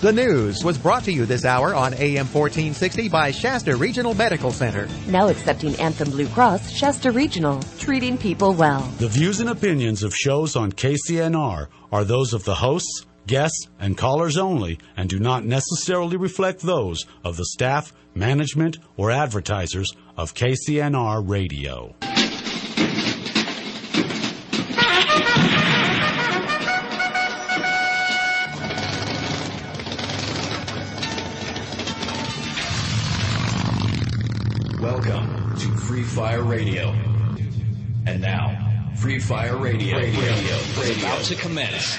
The news was brought to you this hour on AM 1460 by Shasta Regional Medical Center. Now accepting Anthem Blue Cross, Shasta Regional, treating people well. The views and opinions of shows on KCNR are those of the hosts, guests, and callers only, and do not necessarily reflect those of the staff, management, or advertisers of KCNR Radio. Welcome to Free Fire Radio. And now, Free Fire Radio is about to commence.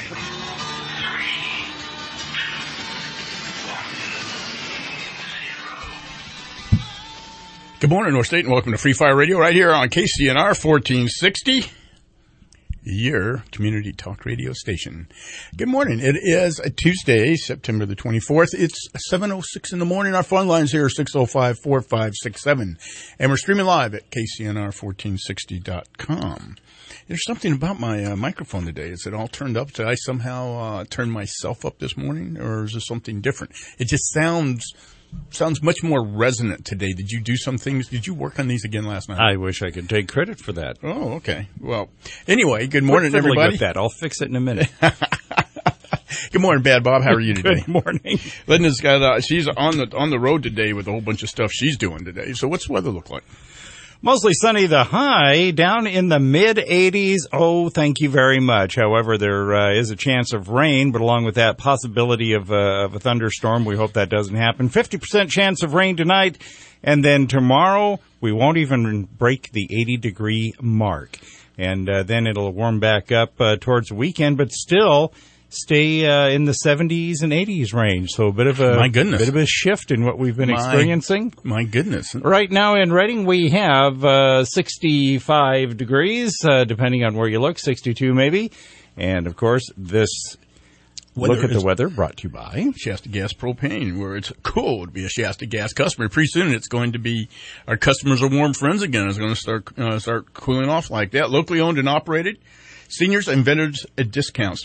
Good morning, North State, and welcome to Free Fire Radio right here on KCNR 1460, your community talk radio station. Good morning. It is a Tuesday, September the 24th. It's 7:06 in the morning. Our phone lines here are 605-4567, and we're streaming live at KCNR1460.com. There's something about my microphone today. Is it all turned up? Did I somehow turn myself up this morning, or is this something different? It just sounds much more resonant today. Did you do some things? Did you work on these again last night? I wish I could take credit for that. Oh, okay. Well, anyway, good morning, everybody. With that. I'll fix it in a minute. Good morning, Bad Bob. How are you today? Good morning. Linda's got she's on the road today with a whole bunch of stuff she's doing today. So what's the weather look like? Mostly sunny, the high down in the mid-80s. Oh, thank you very much. However, there is a chance of rain, but along with that possibility of a thunderstorm, we hope that doesn't happen. 50% chance of rain tonight, and then tomorrow we won't even break the 80-degree mark. And then it'll warm back up towards the weekend, but still stay in the 70s and 80s range. So a bit of a shift in what we've been experiencing. My goodness. Right now in Reading, we have 65 degrees, depending on where you look, 62 maybe. And, of course, this look at the weather brought to you by Shasta Gas Propane, where it's cool to be a Shasta Gas customer. Pretty soon it's going to be our customers are warm friends again. It's going to start cooling off like that. Locally owned and operated. Seniors and veterans at discounts.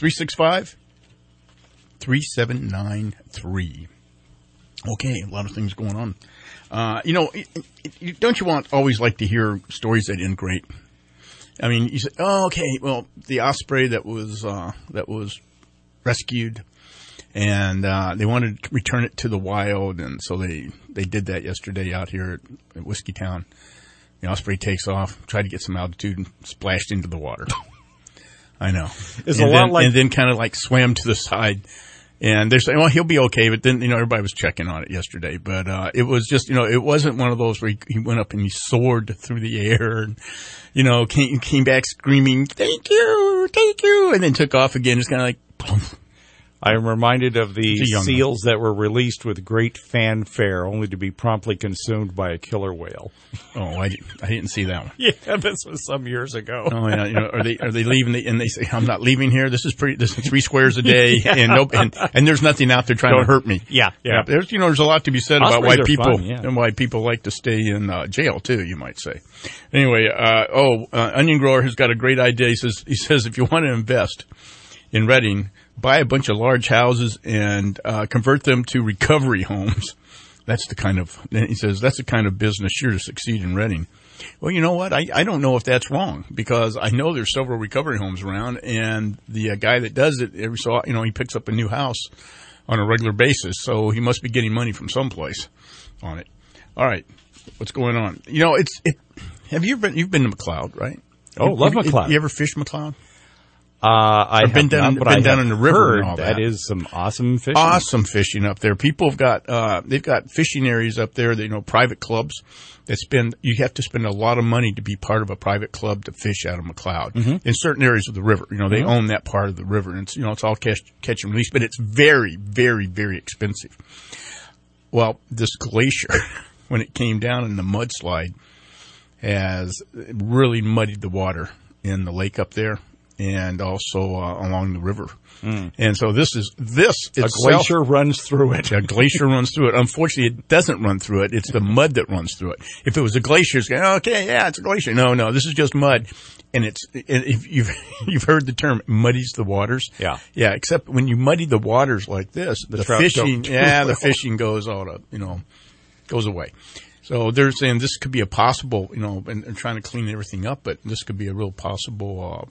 365-3793. Okay, a lot of things going on. Don't you always like to hear stories that end great? I mean, you say, oh, okay, well, the osprey that was rescued, and they wanted to return it to the wild, and so they did that yesterday out here at Whiskey Town. The osprey takes off, tried to get some altitude, and splashed into the water. I know. And then kind of like swam to the side. And they're saying, well, he'll be okay. But then, everybody was checking on it yesterday. But it was just, it wasn't one of those where he went up and he soared through the air and, came back screaming, thank you, and then took off again. Just kind of like, boom. I am reminded of the seals that were released with great fanfare, only to be promptly consumed by a killer whale. Oh, I didn't see that one. Yeah, this was some years ago. Oh yeah, are they leaving? And they say, I'm not leaving here. This is 3 squares a day, and there's nothing out there trying to hurt me. Yeah. There's a lot to be said about why people like to stay in jail too. You might say. Anyway, Onion Grower has got a great idea. He says if you want to invest in Reading, buy a bunch of large houses and convert them to recovery homes. He says, that's the kind of business sure to succeed in Reading. Well, you know what? I don't know if that's wrong, because I know there's several recovery homes around, and the guy that does it, he picks up a new house on a regular basis, so he must be getting money from someplace on it. All right. What's going on? You've been to McLeod, right? Oh, love McLeod. You ever fished McLeod? I've been down in the river and all that. That is some awesome fishing. Awesome fishing up there. People have got they've got fishing areas up there. Private clubs you have to spend a lot of money to be part of a private club to fish out of McLeod in certain areas of the river. They own that part of the river, and it's all catch and release, but it's very, very, very expensive. Well, this glacier, when it came down in the mudslide, has really muddied the water in the lake up there. and also along the river. And so this a glacier runs through it. A glacier runs through it. Unfortunately, it doesn't run through it. It's the mud that runs through it. If it was a glacier, it's going, okay, yeah, it's a glacier. No, this is just mud. And if you've heard the term muddies the waters. Yeah. Yeah, except when you muddy the waters like this, the fishing goes goes away. So they're saying this could be a possible, and trying to clean everything up, but this could be a real possible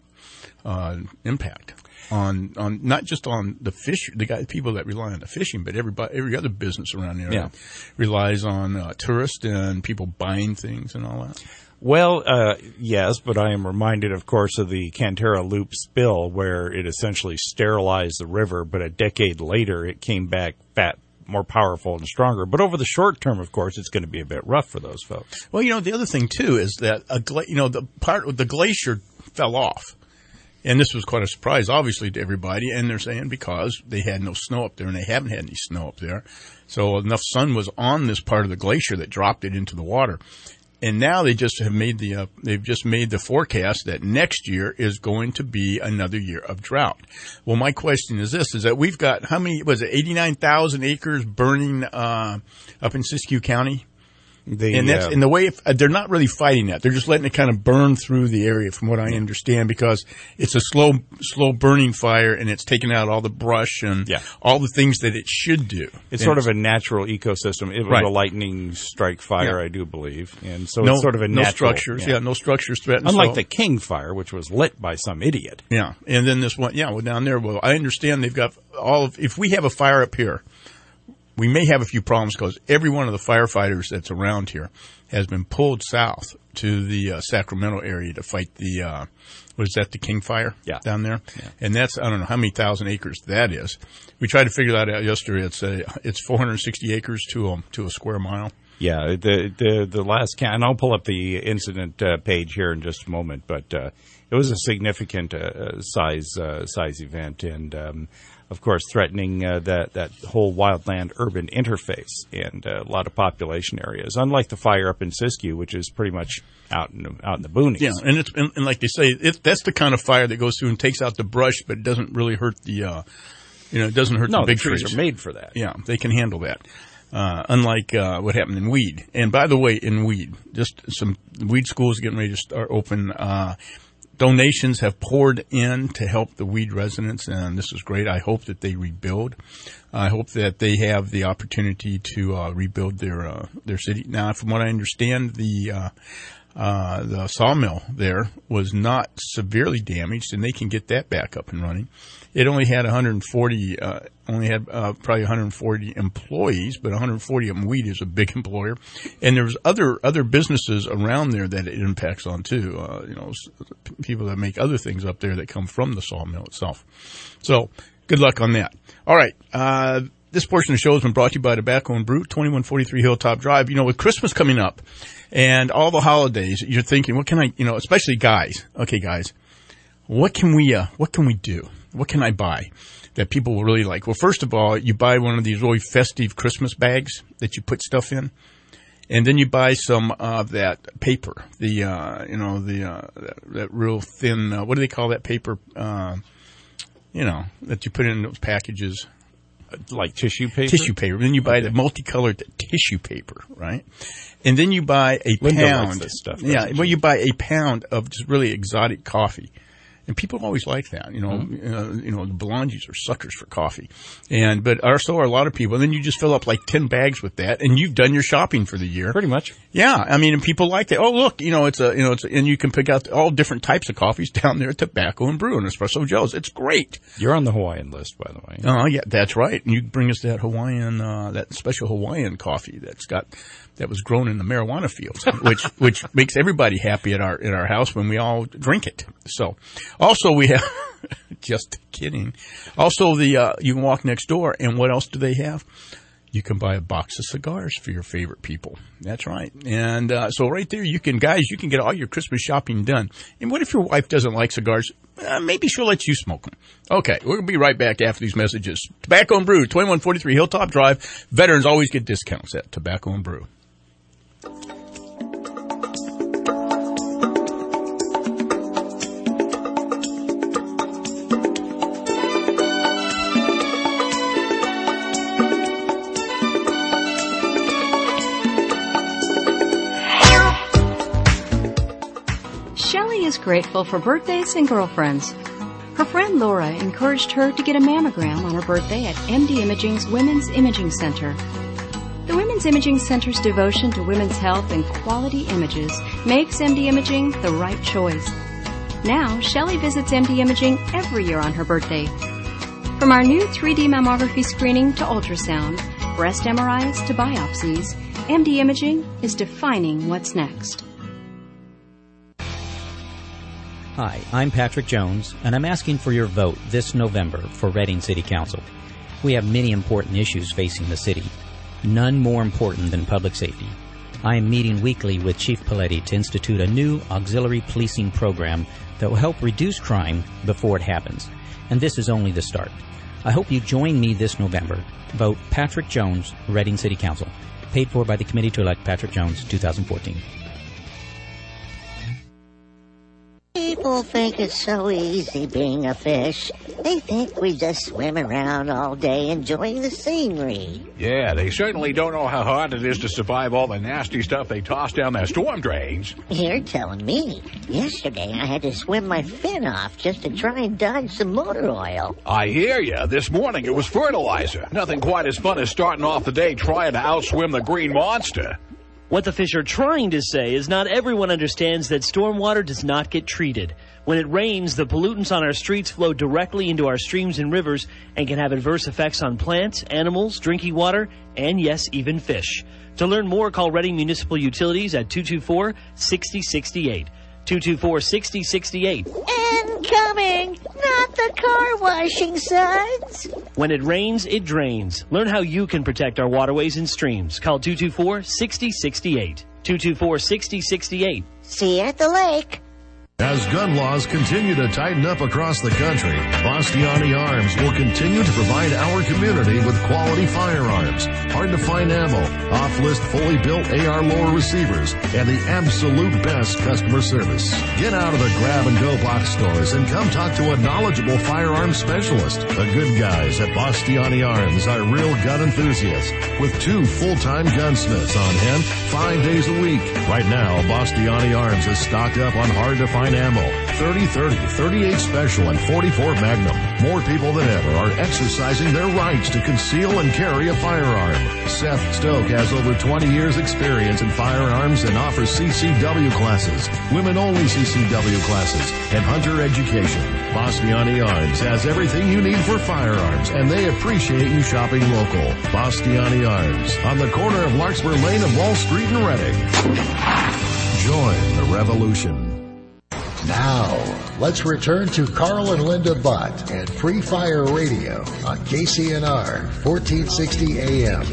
impact on not just on the people that rely on the fishing, but every other business around there that relies on tourists and people buying things and all that. Well, yes, but I am reminded, of course, of the Cantera Loop spill, where it essentially sterilized the river, but a decade later it came back fat, more powerful and stronger. But over the short term, of course, it's going to be a bit rough for those folks. Well, the other thing too is that the part of the glacier fell off, and this was quite a surprise, obviously, to everybody. And they're saying because they had no snow up there, and they haven't had any snow up there, so enough sun was on this part of the glacier that dropped it into the water. And now they just have made the forecast that next year is going to be another year of drought. Well, my question is this, is that we've got, 89,000 acres burning, up in Siskiyou County? And that's in the way they're not really fighting that. They're just letting it kind of burn through the area, from what I understand, because it's a slow burning fire, and it's taking out all the brush and all the things that it should do. It's sort of a natural ecosystem. It was a lightning strike fire, I do believe, and so it's sort of a natural. No structures threatened. Unlike the King Fire, which was lit by some idiot. Yeah, and then this one, down there. Well, I understand they've got if we have a fire up here, we may have a few problems because every one of the firefighters that's around here has been pulled south to the Sacramento area to fight the the King Fire down there? Yeah. And that's, I don't know how many thousand acres that is. We tried to figure that out yesterday. It's 460 acres to a square mile. Yeah, the last count, and I'll pull up the incident page here in just a moment, but it was a significant size event, and of course, threatening that whole wildland urban interface and a lot of population areas. Unlike the fire up in Siskiyou, which is pretty much out in the boonies. Yeah, and like they say, that's the kind of fire that goes through and takes out the brush, but it doesn't really hurt the it doesn't hurt the big trees. No, the trees are made for that. Yeah, they can handle that. Unlike what happened in weed. And by the way, in weed, just some weed schools getting ready to start open. Donations have poured in to help the weed residents, and this is great. I hope that they rebuild. I hope that they have the opportunity to rebuild their city. Now, from what I understand, the sawmill there was not severely damaged, and they can get that back up and running. It only had probably 140 employees, but 140 of them, weed is a big employer. And there's other businesses around there that it impacts on too. People that make other things up there that come from the sawmill itself. So good luck on that. All right. This portion of the show has been brought to you by Tobacco and Brew, 2143 Hilltop Drive. With Christmas coming up and all the holidays, you're thinking, what can I, especially guys. Okay, guys, what can we do? What can I buy that people will really like? Well, first of all, you buy one of these really festive Christmas bags that you put stuff in. And then you buy some of that paper, that real thin, what do they call that paper, that you put in those packages? Like tissue paper? Tissue paper. Then you buy the multicolored tissue paper, right? And then you buy a pound. Likes this stuff, you buy a pound of just really exotic coffee. And people always like that, the Belongis are suckers for coffee. But also are a lot of people. And then you just fill up like 10 bags with that, and you've done your shopping for the year. Pretty much. Yeah. I mean, and people like that. Oh, look, and you can pick out all different types of coffees down there at Tobacco and Brew and Espresso Joe's. It's great. You're on the Hawaiian list, by the way. Oh, yeah, that's right. And you bring us that Hawaiian, that special Hawaiian coffee that was grown in the marijuana fields, which makes everybody happy at our house when we all drink it. So, also we have, just kidding. Also, you can walk next door, and what else do they have? You can buy a box of cigars for your favorite people. That's right. And so right there, you can get all your Christmas shopping done. And what if your wife doesn't like cigars? Maybe she'll let you smoke them. Okay, we're going to be right back after these messages. Tobacco and Brew, 2143 Hilltop Drive. Veterans always get discounts at Tobacco and Brew. is grateful for birthdays and girlfriends. Her friend Laura encouraged her to get a mammogram on her birthday at MD Imaging's Women's Imaging Center. The Women's Imaging Center's devotion to women's health and quality images makes MD Imaging the right choice. Now, Shelley visits MD Imaging every year on her birthday. From our new 3D mammography screening to ultrasound, breast MRIs to biopsies, MD Imaging is defining what's next. Hi, I'm Patrick Jones, and I'm asking for your vote this November for Reading City Council. We have many important issues facing the city, none more important than public safety. I am meeting weekly with Chief Paletti to institute a new auxiliary policing program that will help reduce crime before it happens. And this is only the start. I hope you join me this November. Vote Patrick Jones, Reading City Council. Paid for by the Committee to Elect Patrick Jones, 2014. People think it's so easy being a fish. They think we just swim around all day enjoying the scenery. Yeah, they certainly don't know how hard it is to survive all the nasty stuff they toss down their storm drains. You're telling me. Yesterday I had to swim my fin off just to try and dodge some motor oil. I hear ya. This morning it was fertilizer. Nothing quite as fun as starting off the day trying to outswim the green monster. What the fish are trying to say is not everyone understands that stormwater does not get treated. When it rains, the pollutants on our streets flow directly into our streams and rivers and can have adverse effects on plants, animals, drinking water, and yes, even fish. To learn more, call Reading Municipal Utilities at 224-6068. 224-6068. Incoming! Not the car washing suds! When it rains, it drains. Learn how you can protect our waterways and streams. Call 224-6068. 224-6068. See you at the lake. As gun laws continue to tighten up across the country, Bastiani Arms will continue to provide our community with quality firearms, hard-to-find ammo, off-list fully built AR lower receivers, and the absolute best customer service. Get out of the grab-and-go box stores and come talk to a knowledgeable firearms specialist. The good guys at Bastiani Arms are real gun enthusiasts with 2 full-time gunsmiths on hand 5 days a week. Right now, Bastiani Arms is stocked up on hard-to-find ammo, 30-30, 38 Special, and 44 Magnum. More people than ever are exercising their rights to conceal and carry a firearm. Seth Stoke has over 20 years experience in firearms and offers CCW classes, women-only CCW classes, and hunter education. Bastiani Arms has everything you need for firearms, and they appreciate you shopping local. Bastiani Arms, on the corner of Larkspur Lane and Wall Street in Reading. Join the revolution. Now, let's return to Carl and Linda Butt and Free Fire Radio on KCNR 1460 AM.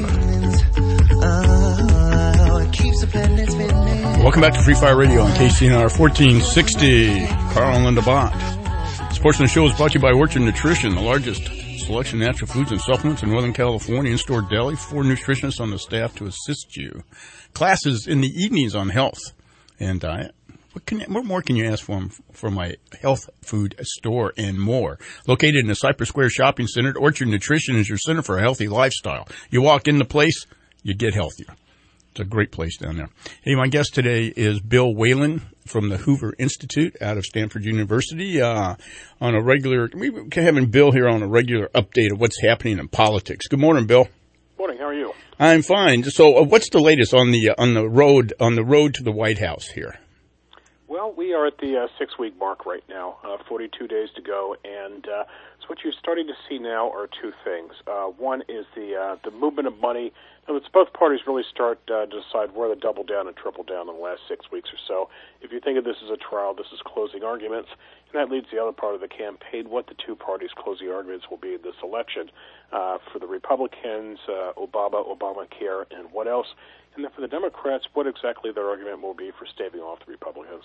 Welcome back to Free Fire Radio on KCNR 1460. Carl and Linda Butt. This portion of the show is brought to you by Orchard Nutrition, the largest selection of natural foods and supplements in Northern California. In-store deli, 4 nutritionists on the staff to assist you. Classes in the evenings on health and diet. What more can you ask for my health food store and more? Located in the Cypress Square Shopping Center, Orchard Nutrition is your center for a healthy lifestyle. You walk in the place, you get healthier. It's a great place down there. Hey, my guest today is Bill Whalen from the Hoover Institute out of Stanford University. We're having Bill here on a regular update of what's happening in politics. Good morning, Bill. Morning. How are you? I'm fine. So, what's the latest on the road to the White House here? Well, we are at the 6-week mark right now, 42 days to go, and so what you're starting to see now are 2 things. One is the movement of money. Now, it's both parties really start to decide where to double down and triple down in the last 6 weeks or so. If you think of this as a trial, this is closing arguments, and that leads to the other part of the campaign, what the 2 parties' closing arguments will be in this election. For the Republicans, Obamacare, and what else? And then for the Democrats, what exactly their argument will be for staving off the Republicans.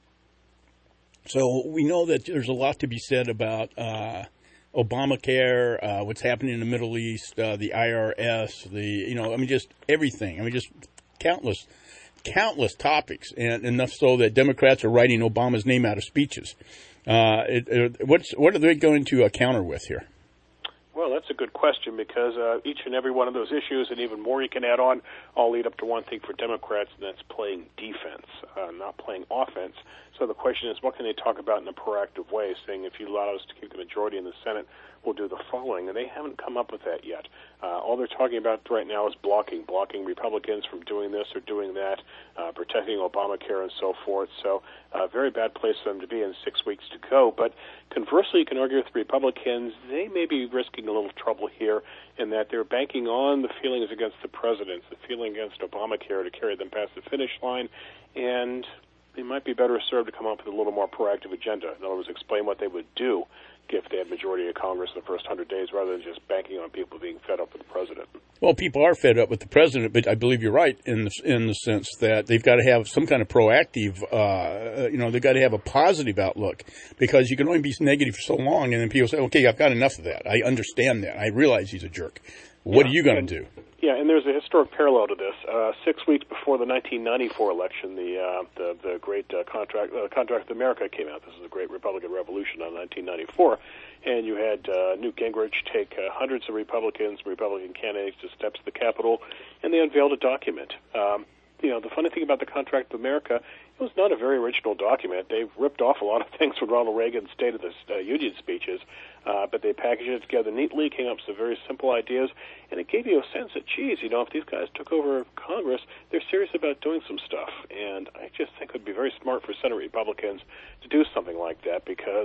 So we know that there's a lot to be said about Obamacare, what's happening in the Middle East, the IRS, just everything. Just countless topics, and enough so that Democrats are writing Obama's name out of speeches. What are they going to counter with here? Well, that's a good question because each and every one of those issues and even more you can add on all lead up to one thing for Democrats, and that's playing defense, not playing offense. So the question is, what can they talk about in a proactive way, saying if you allow us to keep the majority in the Senate, we'll do the following, and they haven't come up with that yet. All they're talking about right now is blocking Republicans from doing this or doing that, protecting Obamacare and so forth. So a very bad place for them to be in 6 weeks to go. But conversely, you can argue with Republicans, they may be risking a little trouble here in that they're banking on the feelings against the president, the feeling against Obamacare to carry them past the finish line, and they might be better served to come up with a little more proactive agenda. In other words, explain what they would do if they had majority of Congress in the first 100 days rather than just banking on people being fed up with the president. Well, people are fed up with the president, but I believe you're right in the sense that they've got to have some kind of proactive, they've got to have a positive outlook, because you can only be negative for so long, and then people say, okay, I've got enough of that. I understand that. I realize he's a jerk. What are you going to do? Yeah, and there's a historic parallel to this. 6 weeks before the 1994 election, the great Contract with America came out. This is the Great Republican Revolution of 1994, and you had Newt Gingrich take hundreds of Republican candidates to steps to the Capitol, and they unveiled a document. The funny thing about the Contract with America, it was not a very original document. They ripped off a lot of things from Ronald Reagan's State of the Union speeches, but they packaged it together neatly, came up with some very simple ideas, and it gave you a sense that, if these guys took over Congress, they're serious about doing some stuff. And I just think it would be very smart for Senate Republicans to do something like that because,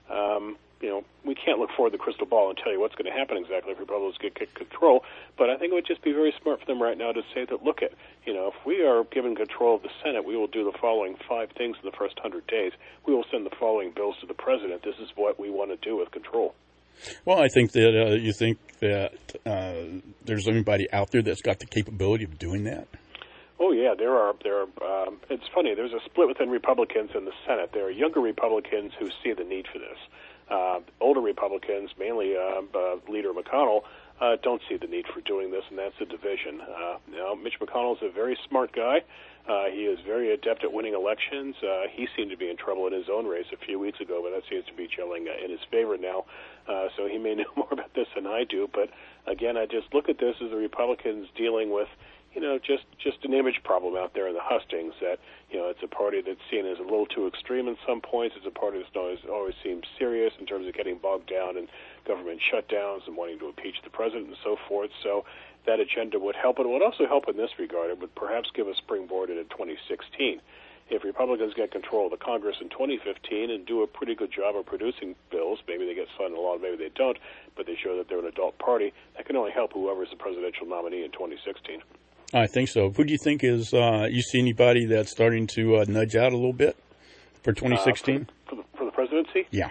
we can't look forward to the crystal ball and tell you what's going to happen exactly if Republicans get control, but I think it would just be very smart for them right now to say that, if we are given control of the Senate, we will do the following 5 things in the first 100 days. We will send the following bills to the president. This is what we want to do with control. Well, I think that you think that there's anybody out there that's got the capability of doing that? Oh, yeah, there are. It's funny. There's a split within Republicans in the Senate. There are younger Republicans who see the need for this. Older Republicans, mainly Leader McConnell, don't see the need for doing this, and that's a division. Mitch McConnell's a very smart guy. He is very adept at winning elections. He seemed to be in trouble in his own race a few weeks ago, but that seems to be gelling in his favor now. So he may know more about this than I do. But, again, I just look at this as the Republicans dealing with, just an image problem out there in the hustings that, it's a party that's seen as a little too extreme in some points. It's a party that's always seems serious in terms of getting bogged down in government shutdowns and wanting to impeach the president and so forth. So that agenda would help. It would also help in this regard. It would perhaps give a springboard into 2016. If Republicans get control of the Congress in 2015 and do a pretty good job of producing bills, maybe they get signed into law, maybe they don't, but they show that they're an adult party, that can only help whoever is the presidential nominee in 2016. I think so. Who do you think is, you see anybody that's starting to nudge out a little bit for 2016? For the presidency? Yeah.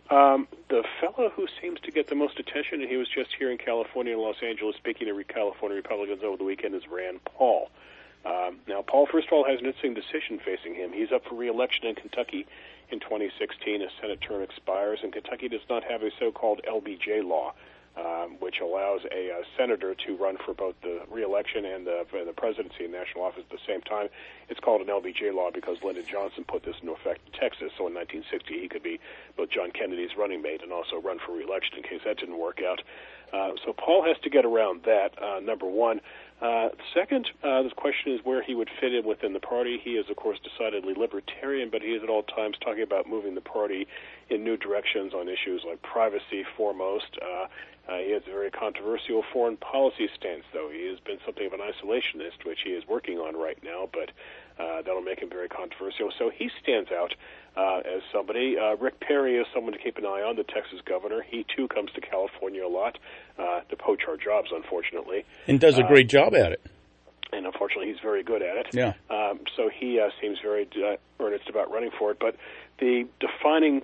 The fellow who seems to get the most attention, and he was just here in California and Los Angeles speaking to California Republicans over the weekend, is Rand Paul. Now, Paul, first of all, has an interesting decision facing him. He's up for re-election in Kentucky in 2016. His Senate term expires, and Kentucky does not have a so-called LBJ law, which allows a senator to run for both the re-election and the presidency in national office at the same time. It's called an LBJ law because Lyndon Johnson put this into effect in Texas, so in 1960 he could be both John Kennedy's running mate and also run for re-election in case that didn't work out. So Paul has to get around that, number one. Second, the question is where he would fit in within the party. He is, of course, decidedly libertarian, but he is at all times talking about moving the party in new directions on issues like privacy foremost. He has a very controversial foreign policy stance, though. He has been something of an isolationist, which he is working on right now, but that'll make him very controversial. So he stands out as somebody. Rick Perry is someone to keep an eye on, the Texas governor. He, too, comes to California a lot to poach our jobs, unfortunately. And does a great job at it. And unfortunately, he's very good at it. Yeah. So he seems very earnest about running for it. But the defining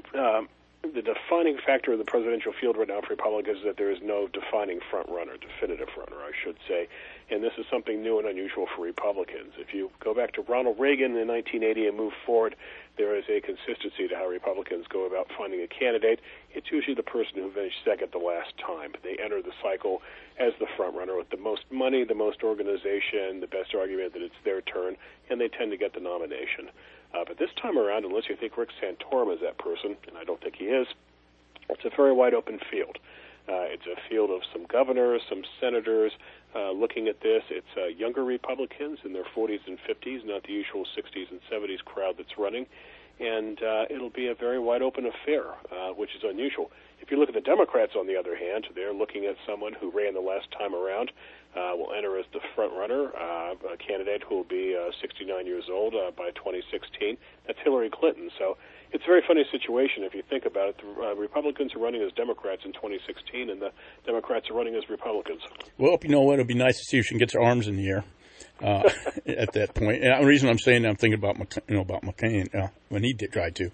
factor of the presidential field right now for Republicans is that there is no defining definitive front runner, I should say. And this is something new and unusual for Republicans. If you go back to Ronald Reagan in 1980 and move forward, there is a consistency to how Republicans go about finding a candidate. It's usually the person who finished second the last time. They enter the cycle as the front runner with the most money, the most organization, the best argument that it's their turn, and they tend to get the nomination. But this time around, unless you think Rick Santorum is that person, and I don't think he is, it's a very wide open field. It's a field of some governors, some senators looking at this. It's younger Republicans in their 40s and 50s, not the usual 60s and 70s crowd that's running. And it'll be a very wide-open affair, which is unusual. If you look at the Democrats, on the other hand, they're looking at someone who ran the last time around, will enter as the front-runner, a candidate who will be 69 years old by 2016. That's Hillary Clinton. So it's a very funny situation if you think about it. The Republicans are running as Democrats in 2016, and the Democrats are running as Republicans. Well, you know what? It'll be nice to see if she can get her arms in the air. At that point, and the reason I'm saying that, I'm thinking about McCain when he tried to,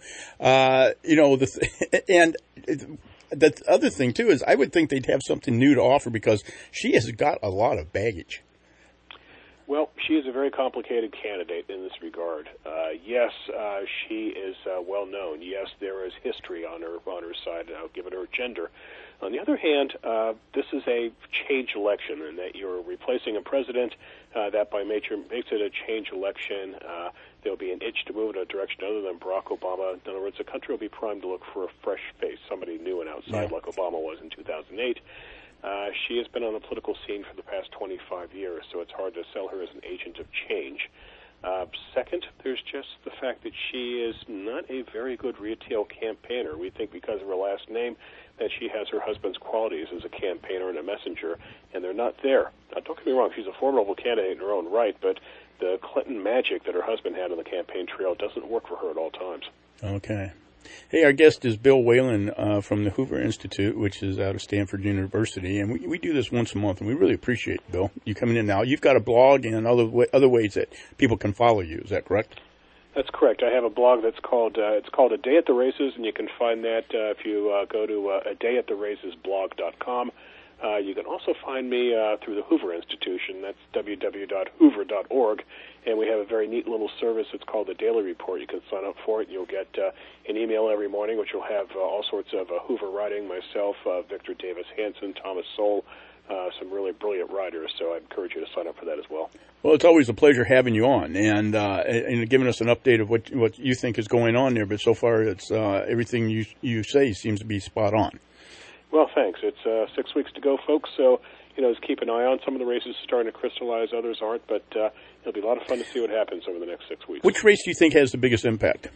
and the other thing too is I would think they'd have something new to offer because she has got a lot of baggage. Well, she is a very complicated candidate in this regard. Yes, she is well known. Yes, there is history on her side, given her gender. On the other hand, this is a change election, in that you're replacing a president. That by nature makes it a change election. There'll be an itch to move in a direction other than Barack Obama. In other words, the country will be primed to look for a fresh face, somebody new and outside, like Obama was in 2008. She has been on the political scene for the past 25 years, so it's hard to sell her as an agent of change. Second, there's just the fact that she is not a very good retail campaigner. We think because of her last name that she has her husband's qualities as a campaigner and a messenger, and they're not there. Now, don't get me wrong, she's a formidable candidate in her own right, but the Clinton magic that her husband had on the campaign trail doesn't work for her at all times. Okay. Hey, our guest is Bill Whalen from the Hoover Institute, which is out of Stanford University, and we do this once a month, and we really appreciate it, Bill, you coming in now. You've got a blog and other ways that people can follow you. Is that correct? That's correct. I have a blog that's called A Day at the Races, and you can find that if you go to adayattheracesblog.com. You can also find me through the Hoover Institution. That's www.hoover.org. And we have a very neat little service. It's called the Daily Report. You can sign up for it. You'll get an email every morning, which will have all sorts of Hoover writing, myself, Victor Davis Hanson, Thomas Sowell, some really brilliant writers. So I encourage you to sign up for that as well. Well, it's always a pleasure having you on and giving us an update of what you think is going on there. But so far, it's everything you say seems to be spot on. Well, thanks. It's 6 weeks to go, folks. So, just keep an eye on. Some of the races starting to crystallize, others aren't. But it'll be a lot of fun to see what happens over the next 6 weeks. Which race do you think has the biggest impact?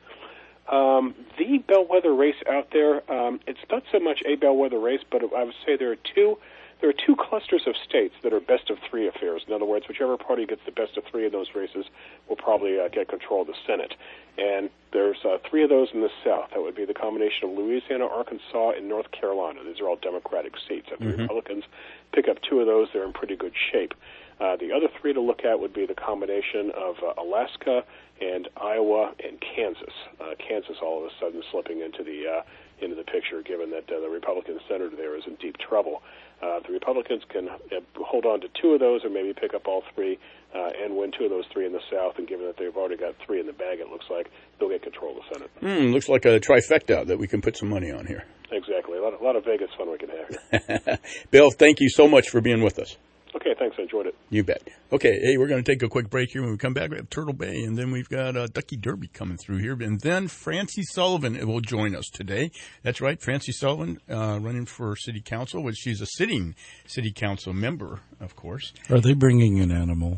The bellwether race out there, it's not so much a bellwether race, but I would say there are two clusters of states that are best of three affairs. In other words, whichever party gets the best of three of those races will probably get control of the Senate. And there's three of those in the South. That would be the combination of Louisiana, Arkansas, and North Carolina. These are all Democratic seats. If the Republicans pick up two of those, they're in pretty good shape. The other three to look at would be the combination of Alaska and Iowa and Kansas. Kansas all of a sudden slipping into the picture, given that the Republican senator there is in deep trouble. The Republicans can hold on to two of those or maybe pick up all three and win two of those three in the South, and given that they've already got three in the bag, it looks like they'll get control of the Senate. Looks like a trifecta that we can put some money on here. Exactly. A lot of Vegas fun we can have here. Bill, thank you so much for being with us. Okay, thanks. I enjoyed it. You bet. Okay, hey, we're going to take a quick break here. When we come back, we have Turtle Bay, and then we've got Ducky Derby coming through here. And then Francie Sullivan will join us today. That's right, Francie Sullivan running for city council, which she's a sitting city council member, of course. Are they bringing an animal?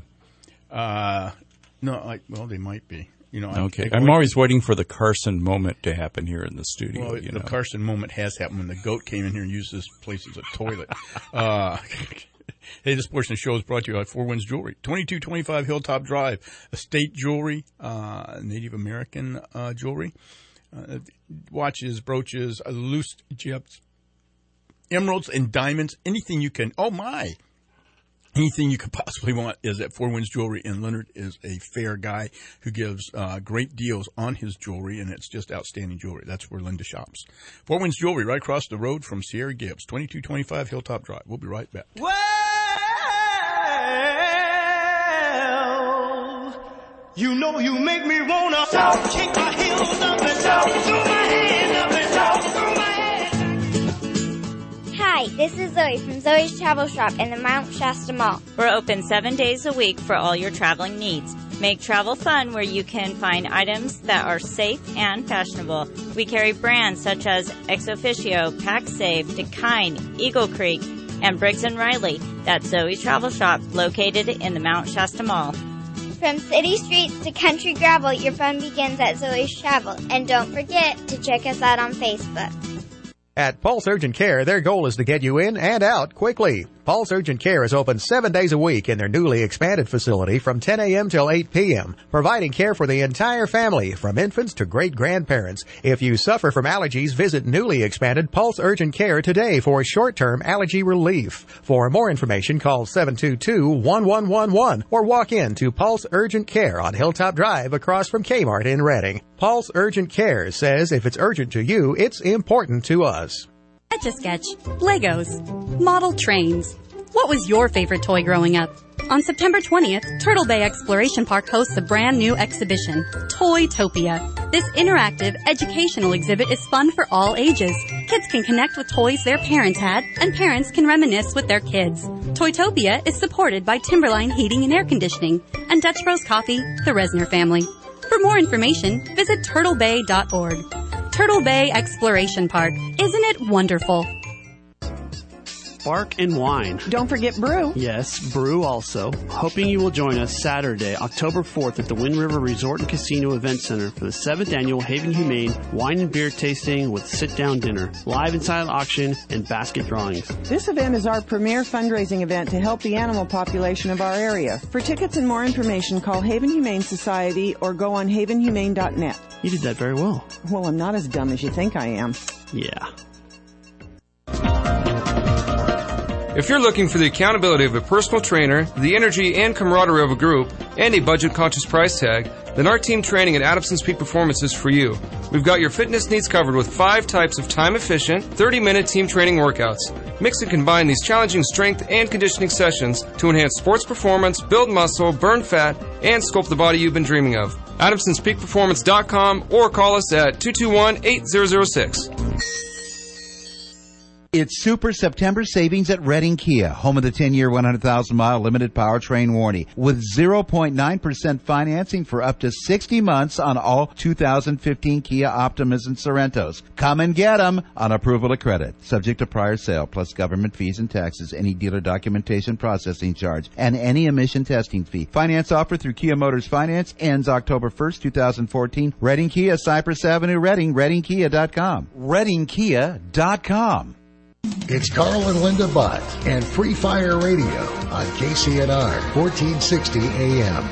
No, well, they might be. Okay. I'm always waiting for the Carson moment to happen here in the studio. Well, the Carson moment has happened when the goat came in here and used this place as a toilet. Hey, this portion of the show is brought to you by Four Winds Jewelry, 2225 Hilltop Drive, estate jewelry, Native American jewelry, watches, brooches, loose gems, emeralds and diamonds, anything you can. Oh my! Anything you could possibly want is at Four Winds Jewelry, and Leonard is a fair guy who gives great deals on his jewelry, and it's just outstanding jewelry. That's where Linda shops. Four Winds Jewelry, right across the road from Sierra Gibbs, 2225 Hilltop Drive. We'll be right back. Well, you know you make me wanna shout, kick my heels up and shout, throw my hand up and shout, throw my hand. Hi, this is Zoe from Zoe's Travel Shop in the Mount Shasta Mall. We're open 7 days a week for all your traveling needs. Make travel fun where you can find items that are safe and fashionable. We carry brands such as Ex Officio, PacSafe, Dakine, Eagle Creek, and Briggs & Riley. That's Zoe's Travel Shop, located in the Mount Shasta Mall. From city streets to country gravel, your fun begins at Zoe's Travel. And don't forget to check us out on Facebook. At Pulse Urgent Care, their goal is to get you in and out quickly. Pulse Urgent Care is open 7 days a week in their newly expanded facility from 10 a.m. till 8 p.m., providing care for the entire family, from infants to great-grandparents. If you suffer from allergies, visit newly expanded Pulse Urgent Care today for short-term allergy relief. For more information, call 722-1111 or walk in to Pulse Urgent Care on Hilltop Drive across from Kmart in Reading. Pulse Urgent Care says if it's urgent to you, it's important to us. Etch-a-Sketch, Legos, model trains. What was your favorite toy growing up? On September 20th, Turtle Bay Exploration Park hosts a brand new exhibition, Toytopia. This interactive, educational exhibit is fun for all ages. Kids can connect with toys their parents had, and parents can reminisce with their kids. Toytopia is supported by Timberline Heating and Air Conditioning and Dutch Bros Coffee, the Resner family. For more information, visit turtlebay.org. Turtle Bay Exploration Park. Isn't it wonderful? Bark and Wine. Don't forget Brew. Yes, Brew also. Hoping you will join us Saturday, October 4th at the Wind River Resort and Casino Event Center for the 7th Annual Haven Humane Wine and Beer Tasting with Sit-Down Dinner, live and silent auction, and basket drawings. This event is our premier fundraising event to help the animal population of our area. For tickets and more information, call Haven Humane Society or go on havenhumane.net. You did that very well. Well, I'm not as dumb as you think I am. Yeah. If you're looking for the accountability of a personal trainer, the energy and camaraderie of a group, and a budget-conscious price tag, then our team training at Adamson's Peak Performance is for you. We've got your fitness needs covered with 5 types of time-efficient, 30-minute team training workouts. Mix and combine these challenging strength and conditioning sessions to enhance sports performance, build muscle, burn fat, and sculpt the body you've been dreaming of. AdamsonsPeakPerformance.com or call us at 221-8006. It's Super September Savings at Reading Kia, home of the 10-year, 100,000-mile limited powertrain warranty, with 0.9% financing for up to 60 months on all 2015 Kia Optimas and Sorrentos. Come and get them on approval of credit, subject to prior sale, plus government fees and taxes, any dealer documentation processing charge, and any emission testing fee. Finance offer through Kia Motors Finance ends October 1st, 2014. Reading Kia, Cypress Avenue, Reading, ReadingKia.com. ReadingKia.com. It's Carl and Linda Butt and Free Fire Radio on KCNR 1460 AM.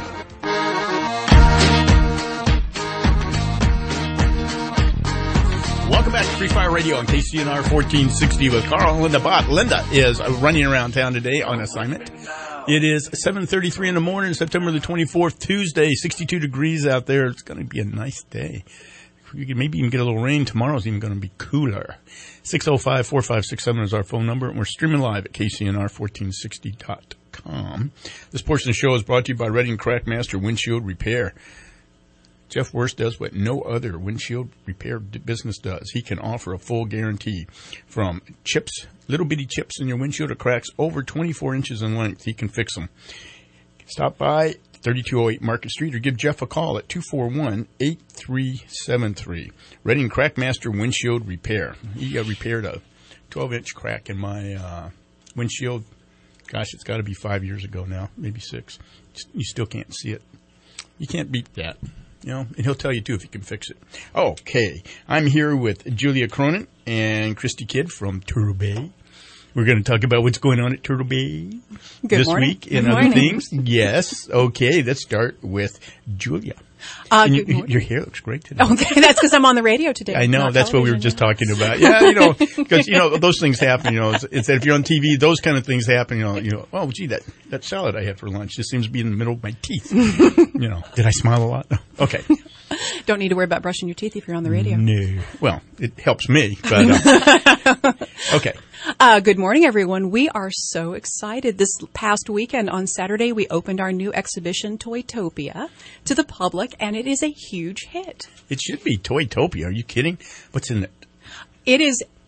Welcome back to Free Fire Radio on KCNR 1460 with Carl and Linda Butt. Linda is running around town today on assignment. It is 7:33 in the morning, September the 24th, Tuesday, 62 degrees out there. It's going to be a nice day. You can maybe even get a little rain. Tomorrow's even going to be cooler. 605-4567 is our phone number, and we're streaming live at KCNR1460.com. This portion of the show is brought to you by Reading Crackmaster Windshield Repair. Jeff Worst does what no other windshield repair business does. He can offer a full guarantee from chips, little bitty chips in your windshield or cracks over 24 inches in length. He can fix them. Stop by 3208 Market Street or give Jeff a call at 241-8373. Reading Crackmaster Windshield Repair. He repaired a 12-inch crack in my windshield. Gosh, it's got to be 5 years ago now, maybe 6. You still can't see it. You can't beat that. You know, and he'll tell you, too, if you can fix it. Okay. I'm here with Julia Cronin and Christy Kidd from Turtle Bay. We're going to talk about what's going on at Turtle Bay this week and other things. Yes. Okay. Let's start with Julia. Your hair looks great today. Okay. That's because I'm on the radio today. I know. That's what we were just talking about. Yeah. You know, because, you know, those things happen. You know, it's that if you're on TV, those kind of things happen. You know, oh, gee, that salad I had for lunch just seems to be in the middle of my teeth. You know, did I smile a lot? No. Okay. Don't need to worry about brushing your teeth if you're on the radio. No. Well, it helps me. But, okay. Good morning, everyone. We are so excited. This past weekend on Saturday, we opened our new exhibition, Toytopia, to the public, and it is a huge hit. It should be Toytopia. Are you kidding? What's in it? It is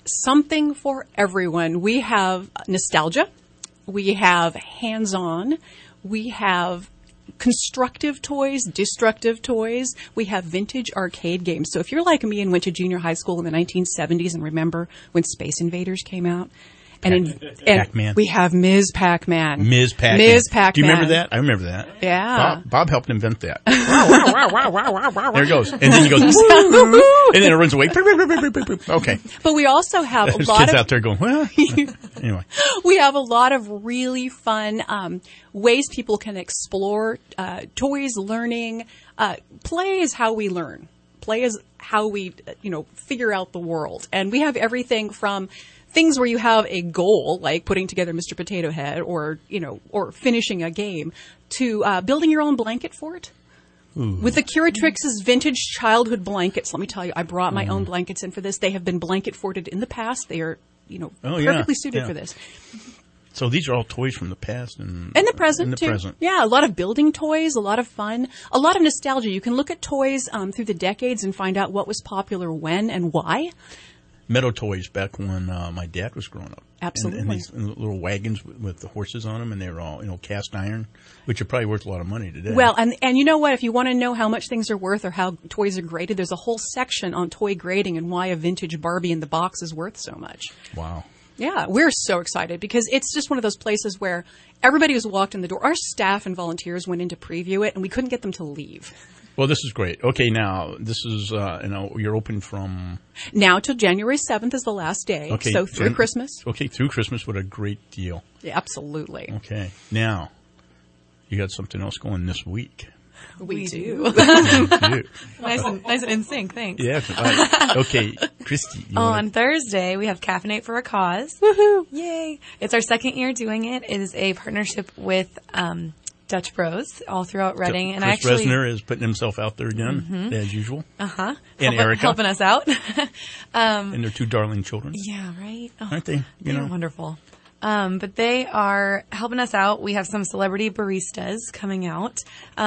something for everyone. We have nostalgia. We have hands-on. We have constructive toys, destructive toys. We have vintage arcade games. So if you're like me and went to junior high school in the 1970s and remember when Space Invaders came out, and Pac-Man. We have Ms. Pac-Man. Ms. Pac-Man. Ms. Pac-Man. Do you remember that? I remember that. Yeah. Bob helped invent that. There it goes. And then he goes, and then it runs away. Okay. But we also have There's a lot kids of... out there going, well, anyway. We have a lot of really fun ways people can explore toys, learning. Play is how we learn. Play is how we, figure out the world. And we have everything from things where you have a goal, like putting together Mr. Potato Head or finishing a game, to building your own blanket fort. Ooh. With the Curatrix's vintage childhood blankets, let me tell you, I brought my own blankets in for this. They have been blanket forted in the past. They are, perfectly suited for this. So these are all toys from the past and the present, in the too. Present. Yeah, a lot of building toys, a lot of fun, a lot of nostalgia. You can look at toys through the decades and find out what was popular when and why. Meadow toys back when my dad was growing up. Absolutely. And these little wagons with the horses on them, and they were all, cast iron, which are probably worth a lot of money today. Well, and you know what? If you want to know how much things are worth or how toys are graded, there's a whole section on toy grading and why a vintage Barbie in the box is worth so much. Wow. Yeah, we're so excited because it's just one of those places where everybody who's walked in the door, our staff and volunteers went in to preview it, and we couldn't get them to leave. Well, this is great. Okay, now, this is, you're open from... Now till January 7th is the last day, okay, so through Christmas. Okay, through Christmas, what a great deal. Yeah, absolutely. Okay, now, you got something else going this week. We do. Nice and in sync, thanks. Yeah, right. Okay, Christy. On Thursday, we have Caffeinate for a Cause. Woohoo! Yay! It's our second year doing it. It is a partnership with... Dutch Bros all throughout Reading. Chris Resner is putting himself out there again, as usual. Uh-huh. And Erica. Helping us out. And their two darling children. Yeah, right? Oh, aren't they? They're wonderful. But they are helping us out. We have some celebrity baristas coming out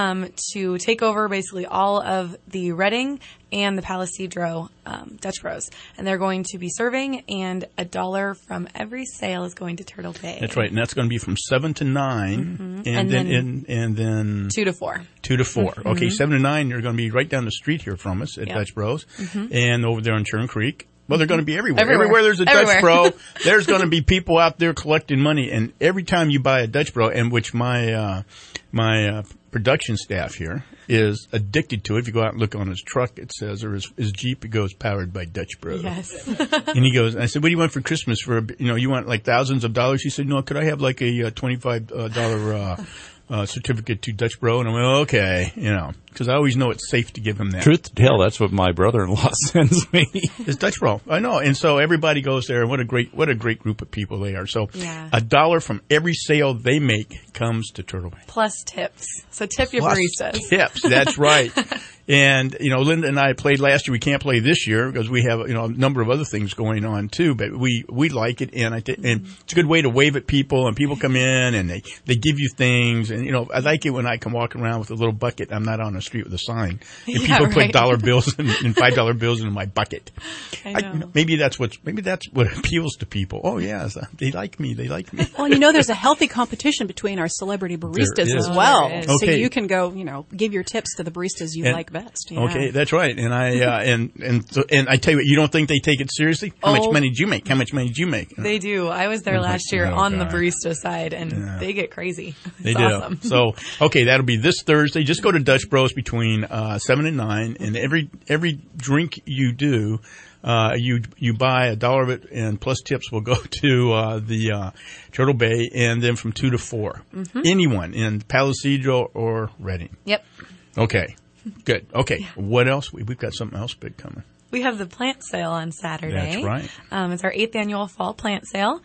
to take over basically all of the Reading and the Palisadro Dutch Bros. And they're going to be serving, and $1 from every sale is going to Turtle Bay. That's right, and that's going to be from 7 to 9, and then 2 to 4. 2 to 4. Mm-hmm. Okay, 7 to 9, you're going to be right down the street here from us at Dutch Bros, and over there on Churn Creek. Well, they're going to be everywhere. Everywhere there's a Dutch Bro, there's going to be people out there collecting money. And every time you buy a Dutch Bro, and which my production staff here is addicted to it. If you go out and look on his truck, it says, or his Jeep, it goes powered by Dutch Bro. Yes. And he goes, I said, what do you want for Christmas? You want like thousands of dollars? He said, no, could I have like a $25 certificate to Dutch Bro? And I went, okay, because I always know it's safe to give him that. Truth to tell, that's what my brother-in-law sends me. It's Dutch Bro. I know. And so everybody goes there, and what a great group of people they are. So $1 from every sale they make comes to Turtle Bay. Plus tips. So tip your baristas. Tips, that's right. And, Linda and I played last year. We can't play this year because we have, a number of other things going on too, but we like it. And and it's a good way to wave at people, and people come in and they give you things. And, I like it when I can walk around with a little bucket. I'm not on the street with a sign. And people put dollar bills and $5 bills in my bucket. I know. Maybe that's what appeals to people. Oh, yeah. They like me. Well, there's a healthy competition between our celebrity baristas as well. Okay. So you can go, give your tips to the baristas you like best. Yeah. Okay, that's right. And I and I tell you what, you don't think they take it seriously? How much money did you make? How much money did you make? They do. I was there last year on the barista side, and they get crazy. They do. Awesome. So, okay, that'll be this Thursday. Just go to Dutch Bros between 7 and 9, and every drink you do, you buy $1 of it, and plus tips will go to the Turtle Bay, and then from 2 to 4. Mm-hmm. Anyone in Palisadro or Reading. Yep. Okay. Good. Okay. Yeah. What else? We've got something else big coming. We have the plant sale on Saturday. That's right. It's our 8th annual fall plant sale.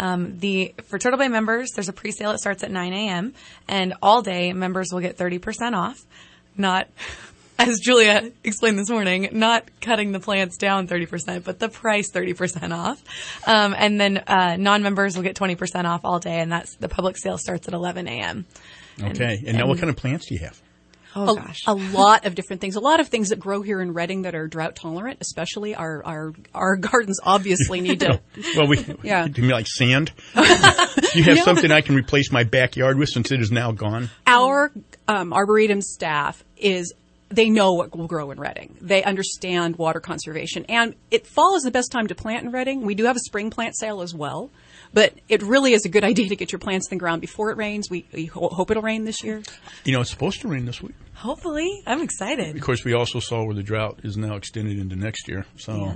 For Turtle Bay members, there's a pre-sale. It starts at 9 a.m. And all day, members will get 30% off. Not, as Julia explained this morning, not cutting the plants down 30%, but the price 30% off. And then non-members will get 20% off all day, and the public sale starts at 11 a.m. Okay. And now what kind of plants do you have? a lot of different things. A lot of things that grow here in Reading that are drought tolerant, especially our gardens obviously need to. Well, do you mean like sand? Do you have something I can replace my backyard with since it is now gone? Our Arboretum staff they know what will grow in Reading. They understand water conservation. And fall is the best time to plant in Reading. We do have a spring plant sale as well. But it really is a good idea to get your plants in the ground before it rains. We hope it'll rain this year. It's supposed to rain this week. Hopefully. I'm excited. Of course, we also saw where the drought is now extended into next year. So,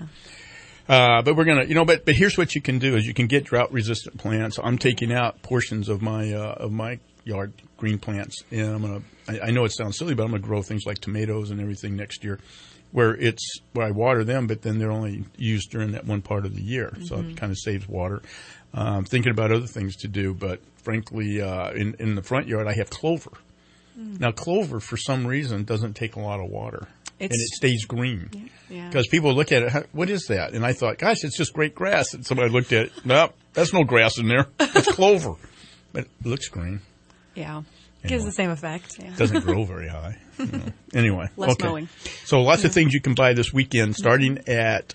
but we're going to, but here's what you can do is you can get drought-resistant plants. I'm taking out portions of my yard, green plants, and I know it sounds silly, but I'm going to grow things like tomatoes and everything next year where I water them, but then they're only used during that one part of the year. Mm-hmm. So it kind of saves water. Thinking about other things to do, but frankly, in the front yard, I have clover. Now, clover, for some reason, doesn't take a lot of water, and it stays green. Because people look at it, what is that? And I thought, gosh, it's just great grass. And somebody looked at it, no, that's no grass in there. It's clover. But it looks green. Yeah. Gives the same effect. Yeah. Doesn't grow very high. Anyway. Less mowing. So lots of things you can buy this weekend, starting at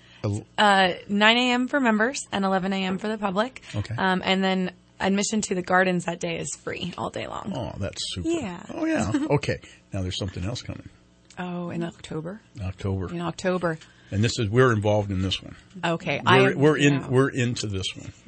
9 a.m. for members and 11 a.m. for the public. Okay. And then admission to the gardens that day is free all day long. Oh, that's super. Yeah. Oh, yeah. Okay. Now there's something else coming. Oh, in October? In October. And we're involved in this one. Okay. We're into this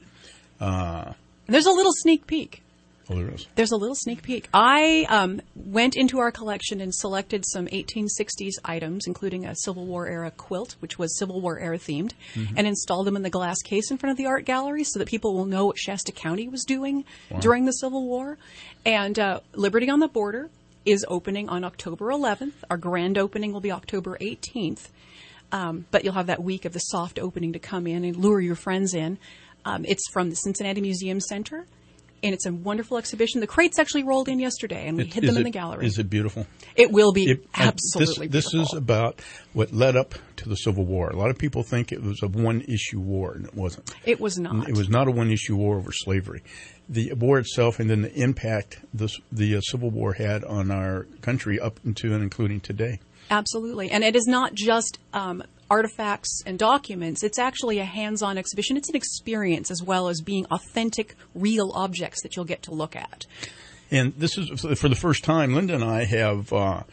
one. There's a little sneak peek. Oh, there is. There's a little sneak peek. I went into our collection and selected some 1860s items, including a Civil War era quilt, which was Civil War era themed, and installed them in the glass case in front of the art gallery so that people will know what Shasta County was doing during the Civil War. And Liberty on the Border is opening on October 11th. Our grand opening will be October 18th. But you'll have that week of the soft opening to come in and lure your friends in. It's from the Cincinnati Museum Center. And it's a wonderful exhibition. The crates actually rolled in yesterday, and we hid them in the gallery. Is it beautiful? It will be absolutely beautiful. This is about what led up to the Civil War. A lot of people think it was a one-issue war, and it wasn't. It was not. It was not a one-issue war over slavery. The war itself and then the impact the Civil War had on our country up into and including today. Absolutely. And it is not just artifacts and documents. It's actually a hands-on exhibition. It's an experience as well as being authentic, real objects that you'll get to look at. And this is for the first time. Linda and I have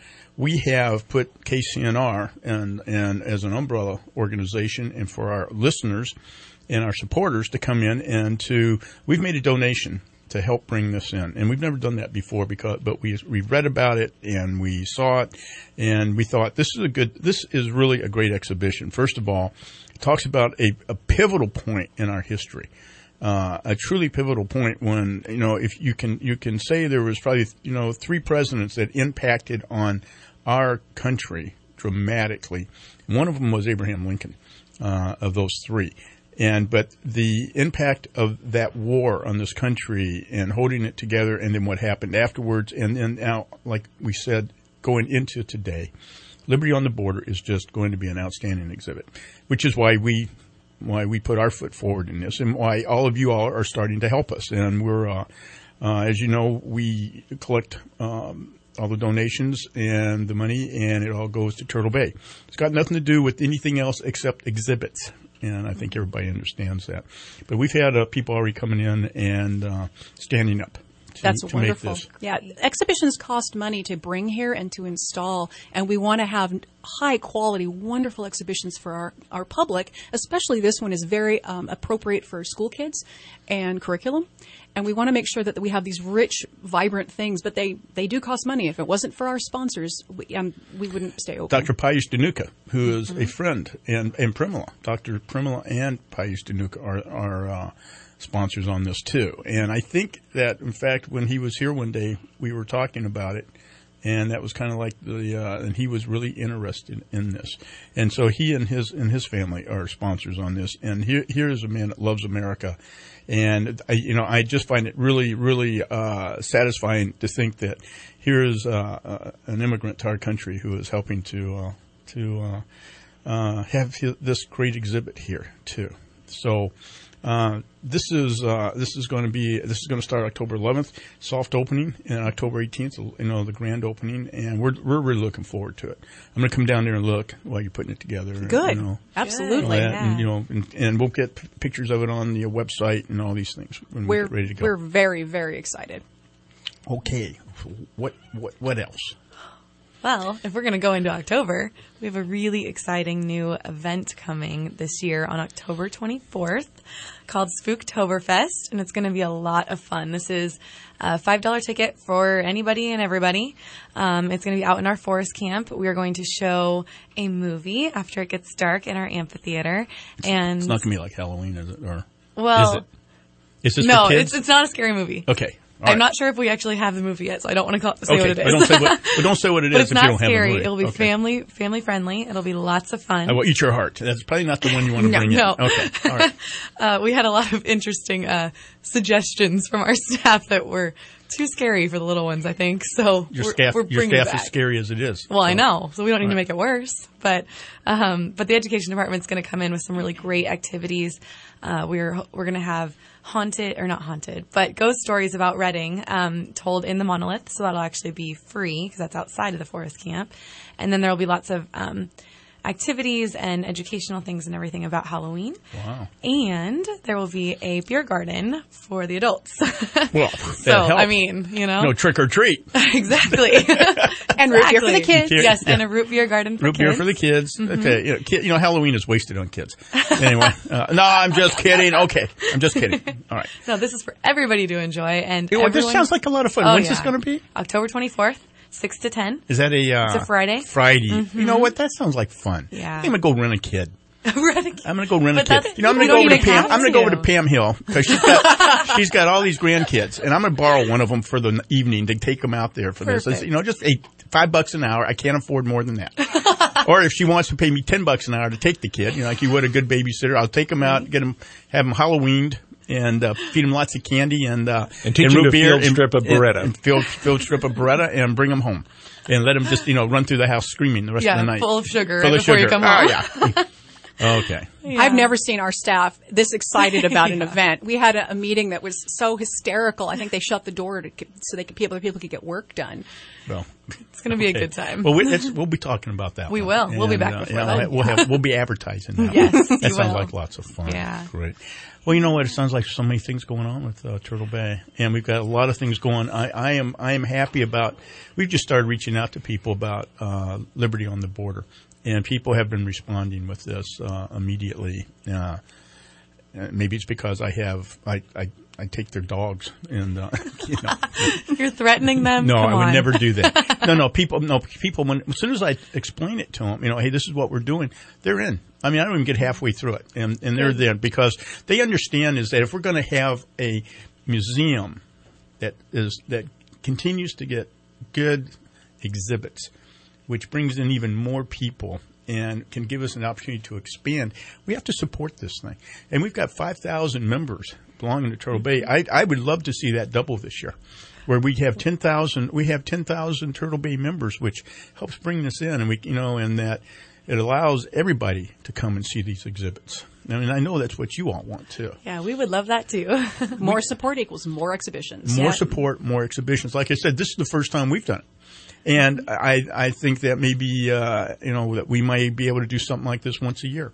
put KCNR and as an umbrella organization, and for our listeners and our supporters to come in and we've made a donation to help bring this in. And we've never done that before but we read about it and we saw it and we thought this is really a great exhibition. First of all, it talks about a pivotal point in our history. A truly pivotal point when, if you can say there was probably, 3 presidents that impacted on our country dramatically. One of them was Abraham Lincoln, of those 3. But the impact of that war on this country and holding it together and then what happened afterwards and then now, like we said, going into today, Liberty on the Border is just going to be an outstanding exhibit, which is why we put our foot forward in this and why all of you all are starting to help us. And we're, as you know, we collect all the donations and the money, and it all goes to Turtle Bay. It's got nothing to do with anything else except exhibits. And I think everybody understands that. But we've had people already coming in and standing up That's to wonderful. make this. Yeah, exhibitions cost money to bring here and to install, and we want to have high quality, wonderful exhibitions for our public. Especially this one is very appropriate for school kids and curriculum. And we want to make sure that we have these rich, vibrant things, but they do cost money. If it wasn't for our sponsors, we wouldn't stay open. Dr. Pius Danuka, who is a friend, and Primula. Dr. Primula and Pius Danuka are sponsors on this too. And I think that, in fact, when he was here one day, we were talking about it, and that was kind of like and he was really interested in this. And so he and his family are sponsors on this. And here is a man that loves America. And I just find it really, really satisfying to think that here is an immigrant to our country who is helping to have this great exhibit here too. So This is going to start October 11th, soft opening, and October 18th, the grand opening, and we're really looking forward to it. I'm going to come down there and look while you're putting it together. Good, absolutely. And we'll get pictures of it on the website and all these things when we get ready to go. We're very, very excited. Okay, what else? Well, if we're going to go into October, we have a really exciting new event coming this year on October 24th called Spooktoberfest, and it's going to be a lot of fun. This is a $5 ticket for anybody and everybody. It's going to be out in our forest camp. We are going to show a movie after it gets dark in our amphitheater. And it's not going to be like Halloween, is it? Or well, is it? Is this no, for kids? It's not a scary movie. Okay. I'm not sure if we actually have the movie yet, so I don't want to say what it is. Don't say what it is. But it's if not you don't scary. Have the movie. It'll be family friendly. It'll be lots of fun. I will eat your heart. That's probably not the one you want to bring in. No. Okay. All right. We had a lot of interesting suggestions from our staff that were too scary for the little ones, I think. So your staff is scary as it is. Well, I know, so we don't need to make it worse. But the education department's going to come in with some really great activities. We're going to have ghost stories about Reading told in the Monolith. So that'll actually be free because that's outside of the forest camp. And then there will be lots of activities and educational things and everything about Halloween. Wow. And there will be a beer garden for the adults. Well, so, I mean, no trick or treat. Exactly. And root beer for the kids. Yes, and a root beer garden for kids. Root beer for the kids. Mm-hmm. Okay. Halloween is wasted on kids. Anyway. No, I'm just kidding. Okay. I'm just kidding. All right. No, this is for everybody to enjoy. And this sounds like a lot of fun. When's this going to be? October 24th. 6 to 10. Is that it's a Friday. Friday. Mm-hmm. You know what? That sounds like fun. Yeah. I'm going to go rent a kid. I'm going to go rent a kid. I'm going to go over to Pam. I'm going to go over to Pam Hill because she's got all these grandkids, and I'm going to borrow one of them for the evening to take them out there for this. It's, just $5 an hour. I can't afford more than that. Or if she wants to pay me $10 an hour to take the kid, like you would a good babysitter, I'll take them out, have them Halloweened. And feed them lots of candy and teach them to field strip a Beretta. And field strip a Beretta and bring them home. And let them just, run through the house screaming the rest of the night. Full of sugar before you come home. Yeah. Okay. Yeah. I've never seen our staff this excited about an event. We had a meeting that was so hysterical. I think they shut the door so people could get work done. Well, it's going to be a good time. Well, we'll be talking about that. We will. We'll be back before that. We'll be advertising that. Yes, that sounds like lots of fun. Yeah. Great. Well, you know what? It sounds like so many things going on with Turtle Bay, and we've got a lot of things going. I am happy about. We've just started reaching out to people about Liberty on the Border, and people have been responding with this immediately. Maybe it's because I take their dogs and You're threatening them? No, Come I would on. never do that. No, people as soon as I explain it to them, hey, this is what we're doing, they're in. I mean, I don't even get halfway through it, and they're there because they understand is that if we're going to have a museum that continues to get good exhibits, which brings in even more people and can give us an opportunity to expand, we have to support this thing. And we've got 5,000 members belonging to Turtle Bay. I would love to see that double this year, where we have 10,000. We have 10,000 Turtle Bay members, which helps bring this in, and and that it allows everybody to come and see these exhibits. I mean, I know that's what you all want too. Yeah, we would love that too. More support equals more exhibitions. More support, more exhibitions. Like I said, this is the first time we've done it. And I think that maybe, that we might be able to do something like this once a year.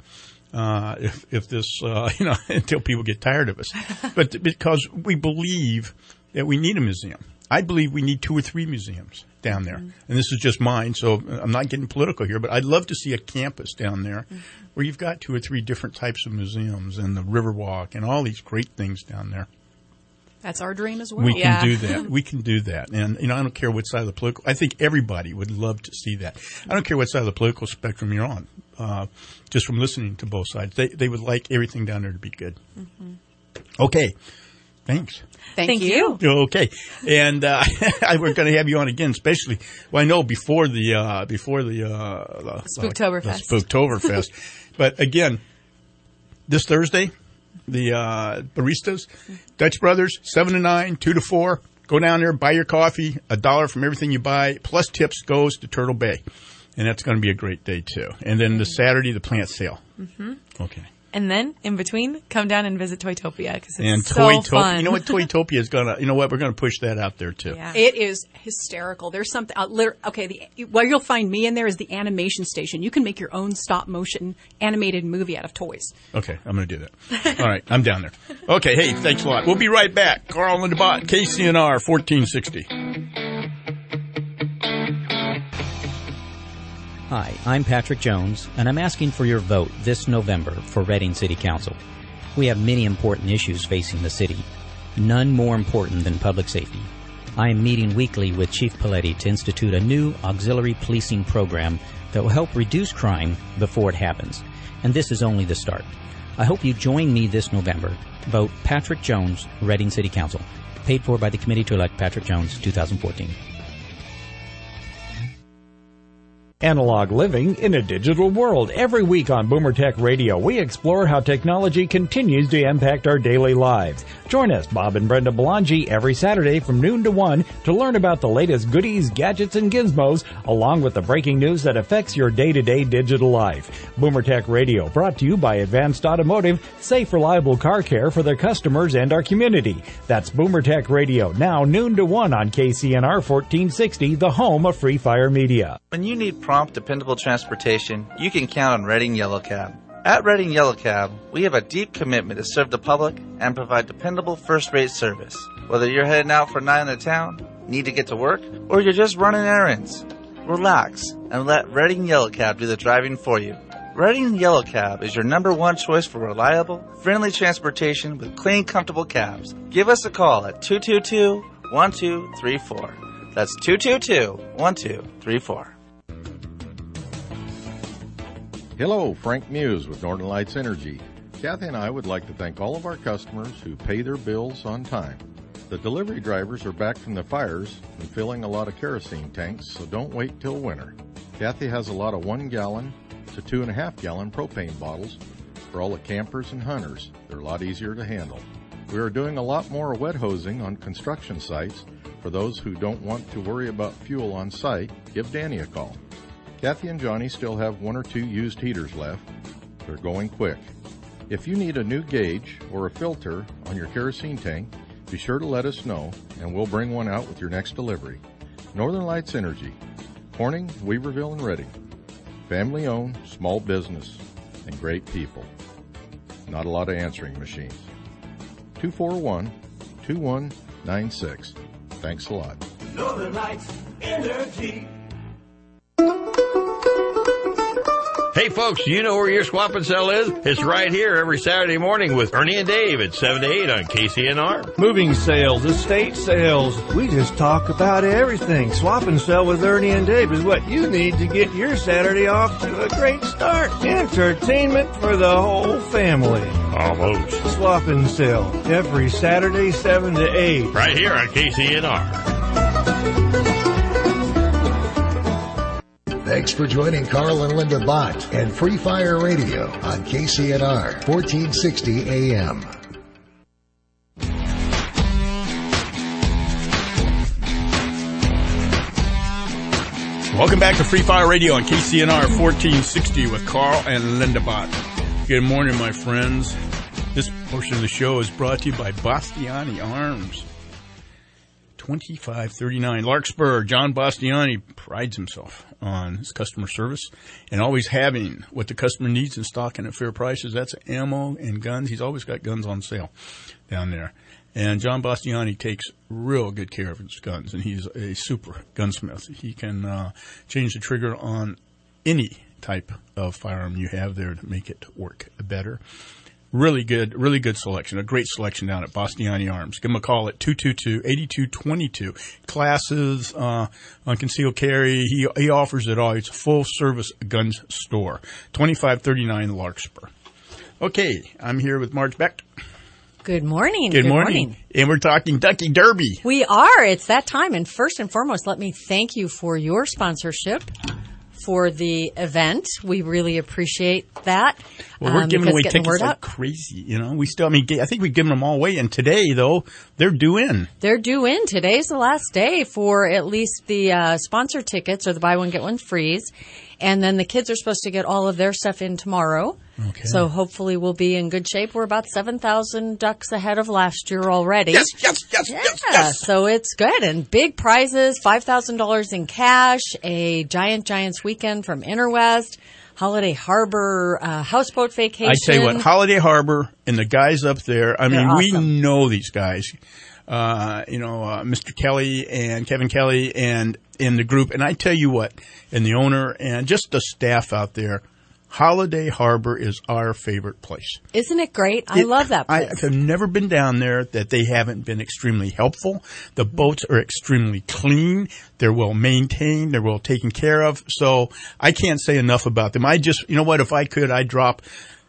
If this, until people get tired of us. But because we believe that we need a museum. I believe we need 2 or 3 museums down there. Mm-hmm. And this is just mine, so I'm not getting political here, but I'd love to see a campus down there where you've got 2 or 3 different types of museums and the Riverwalk and all these great things down there. That's our dream as well. We can do that. We can do that. And, I don't care what side of the political – I think everybody would love to see that. I don't care what side of the political spectrum you're on, just from listening to both sides. They would like everything down there to be good. Mm-hmm. Okay. Thanks. Thank you. Okay. And we're going to have you on again, especially – well, I know before the Spooktoberfest. The Spooktoberfest. But, again, this Thursday – the baristas, Dutch Brothers, 7 to 9, 2 to 4. Go down there, buy your coffee. $1 from everything you buy, plus tips goes to Turtle Bay. And that's going to be a great day, too. And then the Saturday, the plant sale. Mm-hmm. Okay. And then, in between, come down and visit Toytopia because it's and so fun. You know what? Toytopia is going to, you know what? We're going to push that out there, too. Yeah. It is hysterical. There's something, where you'll find me in there is the animation station. You can make your own stop-motion animated movie out of toys. Okay, I'm going to do that. All right, I'm down there. Okay, hey, thanks a lot. We'll be right back. Carl and Linda Bott, KCNR 1460. Hi, I'm Patrick Jones, and I'm asking for your vote this November for Reading City Council. We have many important issues facing the city, none more important than public safety. I am meeting weekly with Chief Paletti to institute a new auxiliary policing program that will help reduce crime before it happens. And this is only the start. I hope you join me this November. Vote Patrick Jones, Reading City Council. Paid for by the Committee to Elect Patrick Jones, 2014. Analog living in a digital world. Every week on Boomer Tech Radio, we explore how technology continues to impact our daily lives. Join us, Bob and Brenda Belangi, every Saturday from noon to 1 to learn about the latest goodies, gadgets, and gizmos, along with the breaking news that affects your day-to-day digital life. Boomer Tech Radio, brought to you by Advanced Automotive, safe, reliable car care for their customers and our community. That's Boomer Tech Radio, now noon to 1 on KCNR 1460, the home of Free Fire Media. When you need prompt, dependable transportation, you can count on Reading Yellow Cab. At Reading Yellow Cab, we have a deep commitment to serve the public and provide dependable first-rate service. Whether you're heading out for a night in the town, need to get to work, or you're just running errands, relax and let Reading Yellow Cab do the driving for you. Reading Yellow Cab is your number one choice for reliable, friendly transportation with clean, comfortable cabs. Give us a call at 222-1234. That's 222-1234. Hello, Frank Muse with Northern Lights Energy. Kathy and I would like to thank all of our customers who pay their bills on time. The delivery drivers are back from the fires and filling a lot of kerosene tanks, so don't wait till winter. Kathy has a lot of 1 gallon to 2.5 gallon propane bottles for all the campers and hunters. They're a lot easier to handle. We are doing a lot more wet hosing on construction sites. For those who don't want to worry about fuel on site, give Danny a call. Kathy and Johnny still have 1 or 2 used heaters left. They're going quick. If you need a new gauge or a filter on your kerosene tank, be sure to let us know, and we'll bring one out with your next delivery. Northern Lights Energy, Corning, Weaverville, and Reading. Family-owned, small business, and great people. Not a lot of answering machines. 241-2196. Thanks a lot. Northern Lights Energy. Hey folks, do you know where your swap and sell is? It's right here every Saturday morning with Ernie and Dave at 7 to 8 on KCNR. Moving sales, estate sales, we just talk about everything. Swap and sell with Ernie and Dave is what you need to get your Saturday off to a great start. Entertainment for the whole family. Almost. Swap and sell every Saturday 7 to 8. Right here on KCNR. Thanks for joining Carl and Linda Bott and Free Fire Radio on KCNR 1460 AM. Welcome back to Free Fire Radio on KCNR 1460 with Carl and Linda Bott. Good morning, my friends. This portion of the show is brought to you by Bastiani Arms. 2539 Larkspur. John Bastiani prides himself on his customer service and always having what the customer needs in stock and at fair prices. That's ammo and guns. He's always got guns on sale down there. And John Bastiani takes real good care of his guns, and he's a super gunsmith. He can change the trigger on any type of firearm you have there to make it work better. Really good selection. A great selection down at Bastiani Arms. Give him a call at 222-8222. Classes on concealed carry. He offers it all. It's a full-service guns store. 2539 Larkspur. Okay, I'm here with Marge Beck. Good morning. Good morning. And we're talking Ducky Derby. We are. It's that time. And first and foremost, let me thank you for your sponsorship for the event. We really appreciate that. Well, we're giving away tickets like crazy, you know. I think we've given them all away. And today, though, they're due in. They're due in. Today's the last day for at least the sponsor tickets or the buy one, get one frees. And then the kids are supposed to get all of their stuff in tomorrow. Okay. So hopefully we'll be in good shape. We're about 7,000 ducks ahead of last year already. Yes. So it's good. And big prizes, $5,000 in cash, a Giants weekend from Interwest, Holiday Harbor houseboat vacation. I tell you what, Holiday Harbor and the guys up there, I mean, awesome. we know these guys. Mr. Kelly and Kevin Kelly and in the group. And I tell you what, and the owner and just the staff out there, Holiday Harbor is our favorite place. Isn't it great? I love that place. I have never been down there that they haven't been extremely helpful. The boats are extremely clean. They're well maintained. They're well taken care of. So I can't say enough about them. If I could, I'd drop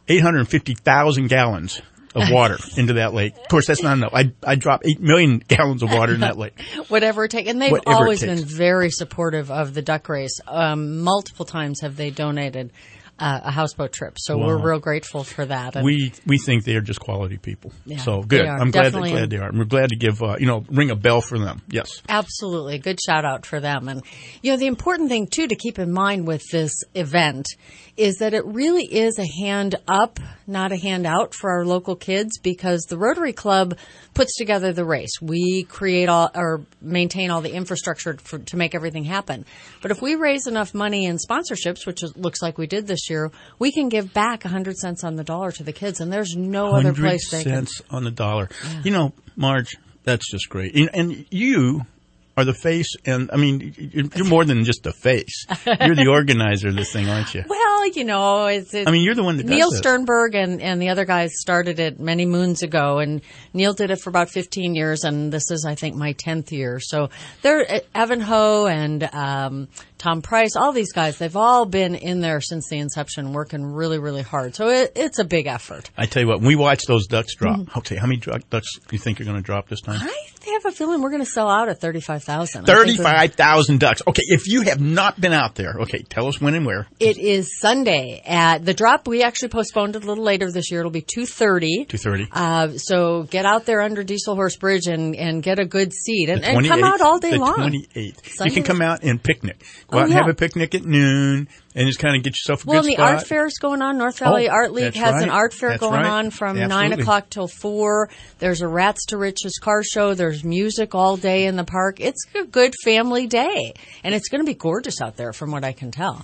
850,000 gallons of water into that lake. Of course, that's not enough. I drop 8 million gallons of water in that lake. Whatever it takes. And they've always been very supportive of the duck race. Multiple times have they donated a houseboat trip. So we're real grateful for that. And we think they are just quality people. Yeah, so good. I'm glad they are. We're glad to give, ring a bell for them. Yes. Absolutely. Good shout out for them. And, the important thing too to keep in mind with this event is that it really is a hand up, not a hand out for our local kids, because the Rotary Club puts together the race. We create or maintain all the infrastructure to make everything happen. But if we raise enough money in sponsorships, which looks like we did this year, we can give back 100 cents on the dollar to the kids, and there's no other place they can. 100 cents on the dollar. Yeah. Marge, that's just great. And you are the face, and I mean, you're more than just the face. You're the organizer of this thing, aren't you? Well, you're the one that does Neil this. Sternberg and the other guys started it many moons ago, and Neil did it for about 15 years, and this is, I think, my 10th year. So they're Evan Ho and Tom Price, all these guys, they've all been in there since the inception, working really, really hard. So it's a big effort. I tell you what, when we watch those ducks drop, okay, how many ducks do you think are going to drop this time? I have a feeling we're going to sell out at 35,000. 35,000 ducks. Okay, if you have not been out there, okay, tell us when and where. It is Sunday at the drop. We actually postponed it a little later this year. It'll be 2:30. 2:30. So get out there under Diesel Horse Bridge and get a good seat and come out all day long. The 28th. You can come out and picnic. Go out and have a picnic at noon and just kind of get yourself a good spot. Well, the art fair is going on. North Valley Art League has an art fair going on from 9 o'clock till 4. There's a Rats to Riches car show. There's music all day in the park. It's a good family day. And it's going to be gorgeous out there from what I can tell.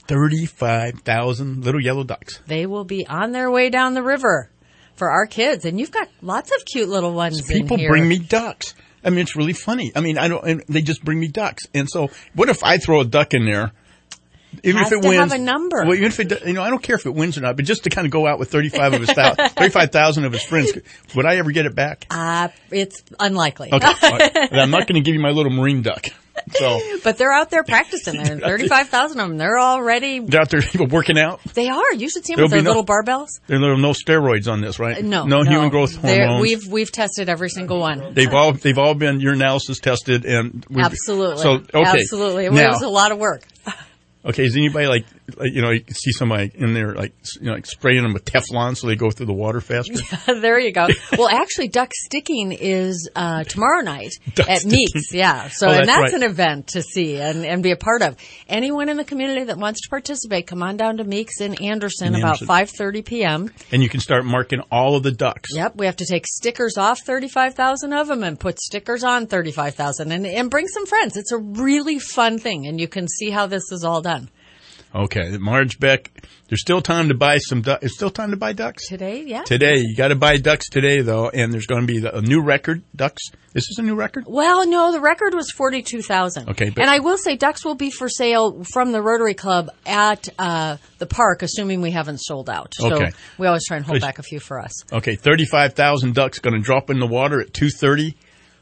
35,000 little yellow ducks. They will be on their way down the river for our kids. And you've got lots of cute little ones in here. People bring me ducks. I mean, it's really funny. I mean, they just bring me ducks. And so what if I throw a duck in there? Even if it wins, have a number. Well, even if it, I don't care if it wins or not, but just to kind of go out with 35,000 of his friends, would I ever get it back? It's unlikely. Okay, right. I'm not going to give you my little marine duck. So, but they're out there practicing. There, 35,000 of them. They're all ready. They're out there working out. They are. You should see them with their little barbells. There are no steroids on this, right? No human growth hormones. We've tested every single one. They've all been urinalysis tested, and absolutely. So absolutely, it was a lot of work. Okay, is anybody you can see somebody in there spraying them with Teflon so they go through the water faster? Yeah, there you go. Well, actually, duck sticking is tomorrow night at Meeks. Yeah, so that's an event to see and be a part of. Anyone in the community that wants to participate, come on down to Meeks in Anderson about 5:30 p.m. And you can start marking all of the ducks. Yep, we have to take stickers off 35,000 of them and put stickers on 35,000 and bring some friends. It's a really fun thing, and you can see how this is all done. Okay, Marge Beck, there's still time to buy some ducks. It's still time to buy ducks? Today, yeah. Today. You got to buy ducks today, though, and there's going to be a new record, ducks. This is a new record? Well, no, the record was 42,000. Okay. And I will say ducks will be for sale from the Rotary Club at the park, assuming we haven't sold out. So we always try and hold back a few for us. Okay, 35,000 ducks going to drop in the water at 2:30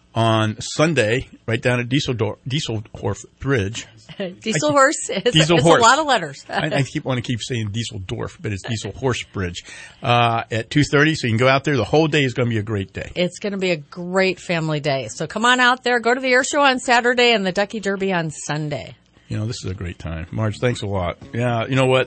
on Sunday, right down at Diesel Horse Bridge. Diesel Horse. It's a lot of letters. I want to keep saying Diesel Dorf, but it's Diesel Horse Bridge at 2:30. So you can go out there. The whole day is going to be a great day. It's going to be a great family day. So come on out there. Go to the air show on Saturday and the Ducky Derby on Sunday. This is a great time. Marge, thanks a lot. Yeah, you know what?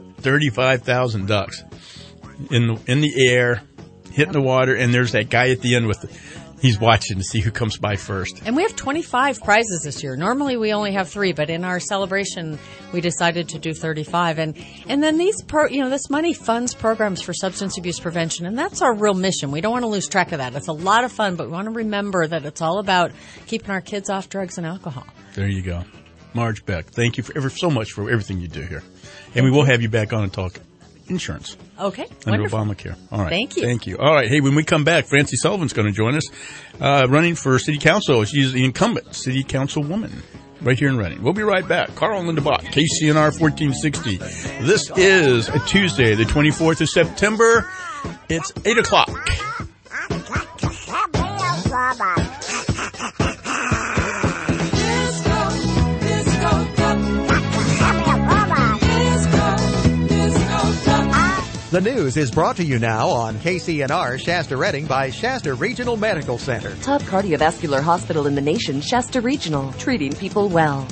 35,000 ducks in the air, hitting the water, and there's that guy at the end with He's watching to see who comes by first. And we have 25 prizes this year. Normally we only have 3, but in our celebration we decided to do 35. And then these this money funds programs for substance abuse prevention, and that's our real mission. We don't want to lose track of that. It's a lot of fun, but we want to remember that it's all about keeping our kids off drugs and alcohol. There you go. Marge Beck, thank you so much for everything you do here. And we will have you back on and talk insurance. Okay. Under Wonderful. Obamacare. All right. Thank you. Thank you. All right. Hey, when we come back, Francie Sullivan's going to join us, running for city council. She's the incumbent city councilwoman right here in Reading. We'll be right back. Carl and Linda Bott, KCNR 1460. This is a Tuesday, the 24th of September. It's 8 o'clock. The news is brought to you now on KCNR Shasta Reading by Shasta Regional Medical Center. Top cardiovascular hospital in the nation, Shasta Regional, treating people well.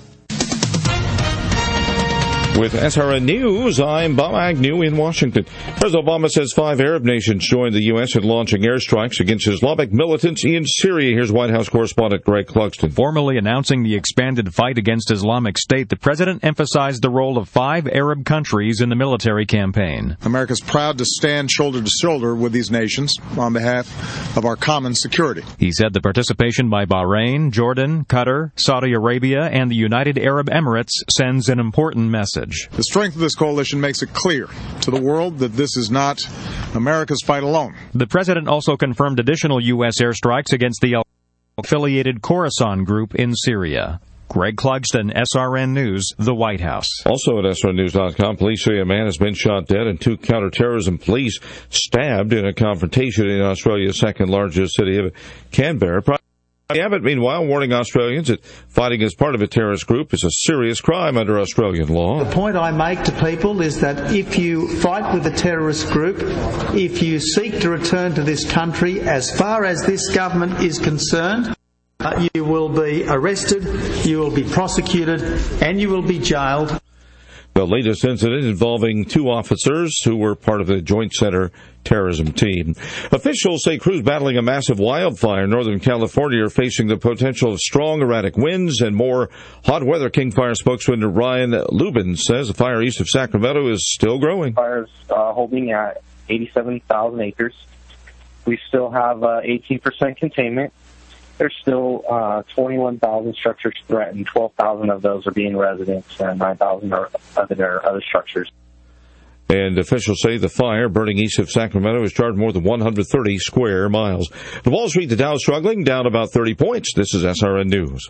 With SRN News, I'm Bob Agnew in Washington. President Obama says 5 Arab nations joined the U.S. in launching airstrikes against Islamic militants in Syria. Here's White House correspondent Greg Clugston. Formally announcing the expanded fight against Islamic State, the president emphasized the role of 5 Arab countries in the military campaign. America's proud to stand shoulder to shoulder with these nations on behalf of our common security. He said the participation by Bahrain, Jordan, Qatar, Saudi Arabia, and the United Arab Emirates sends an important message. The strength of this coalition makes it clear to the world that this is not America's fight alone. The president also confirmed additional U.S. airstrikes against the affiliated Khorasan group in Syria. Greg Clugston, SRN News, the White House. Also at SRNnews.com, police say a man has been shot dead and 2 counterterrorism police stabbed in a confrontation in Australia's second largest city of Canberra. Abbott, meanwhile, warning Australians that fighting as part of a terrorist group is a serious crime under Australian law. The point I make to people is that if you fight with a terrorist group, if you seek to return to this country, as far as this government is concerned, you will be arrested, you will be prosecuted, and you will be jailed. The latest incident involving 2 officers who were part of the Joint Center terrorism team. Officials say crews battling a massive wildfire in Northern California are facing the potential of strong erratic winds and more hot weather. King Fire spokesman Ryan Lubin says the fire east of Sacramento is still growing. The fire is holding at 87,000 acres. We still have 18% containment. There's still 21,000 structures threatened. 12,000 of those are being residents, and 9,000 are other structures. And officials say the fire burning east of Sacramento has charred more than 130 square miles. On Wall Street, the Dow struggling, down about 30 points. This is SRN News.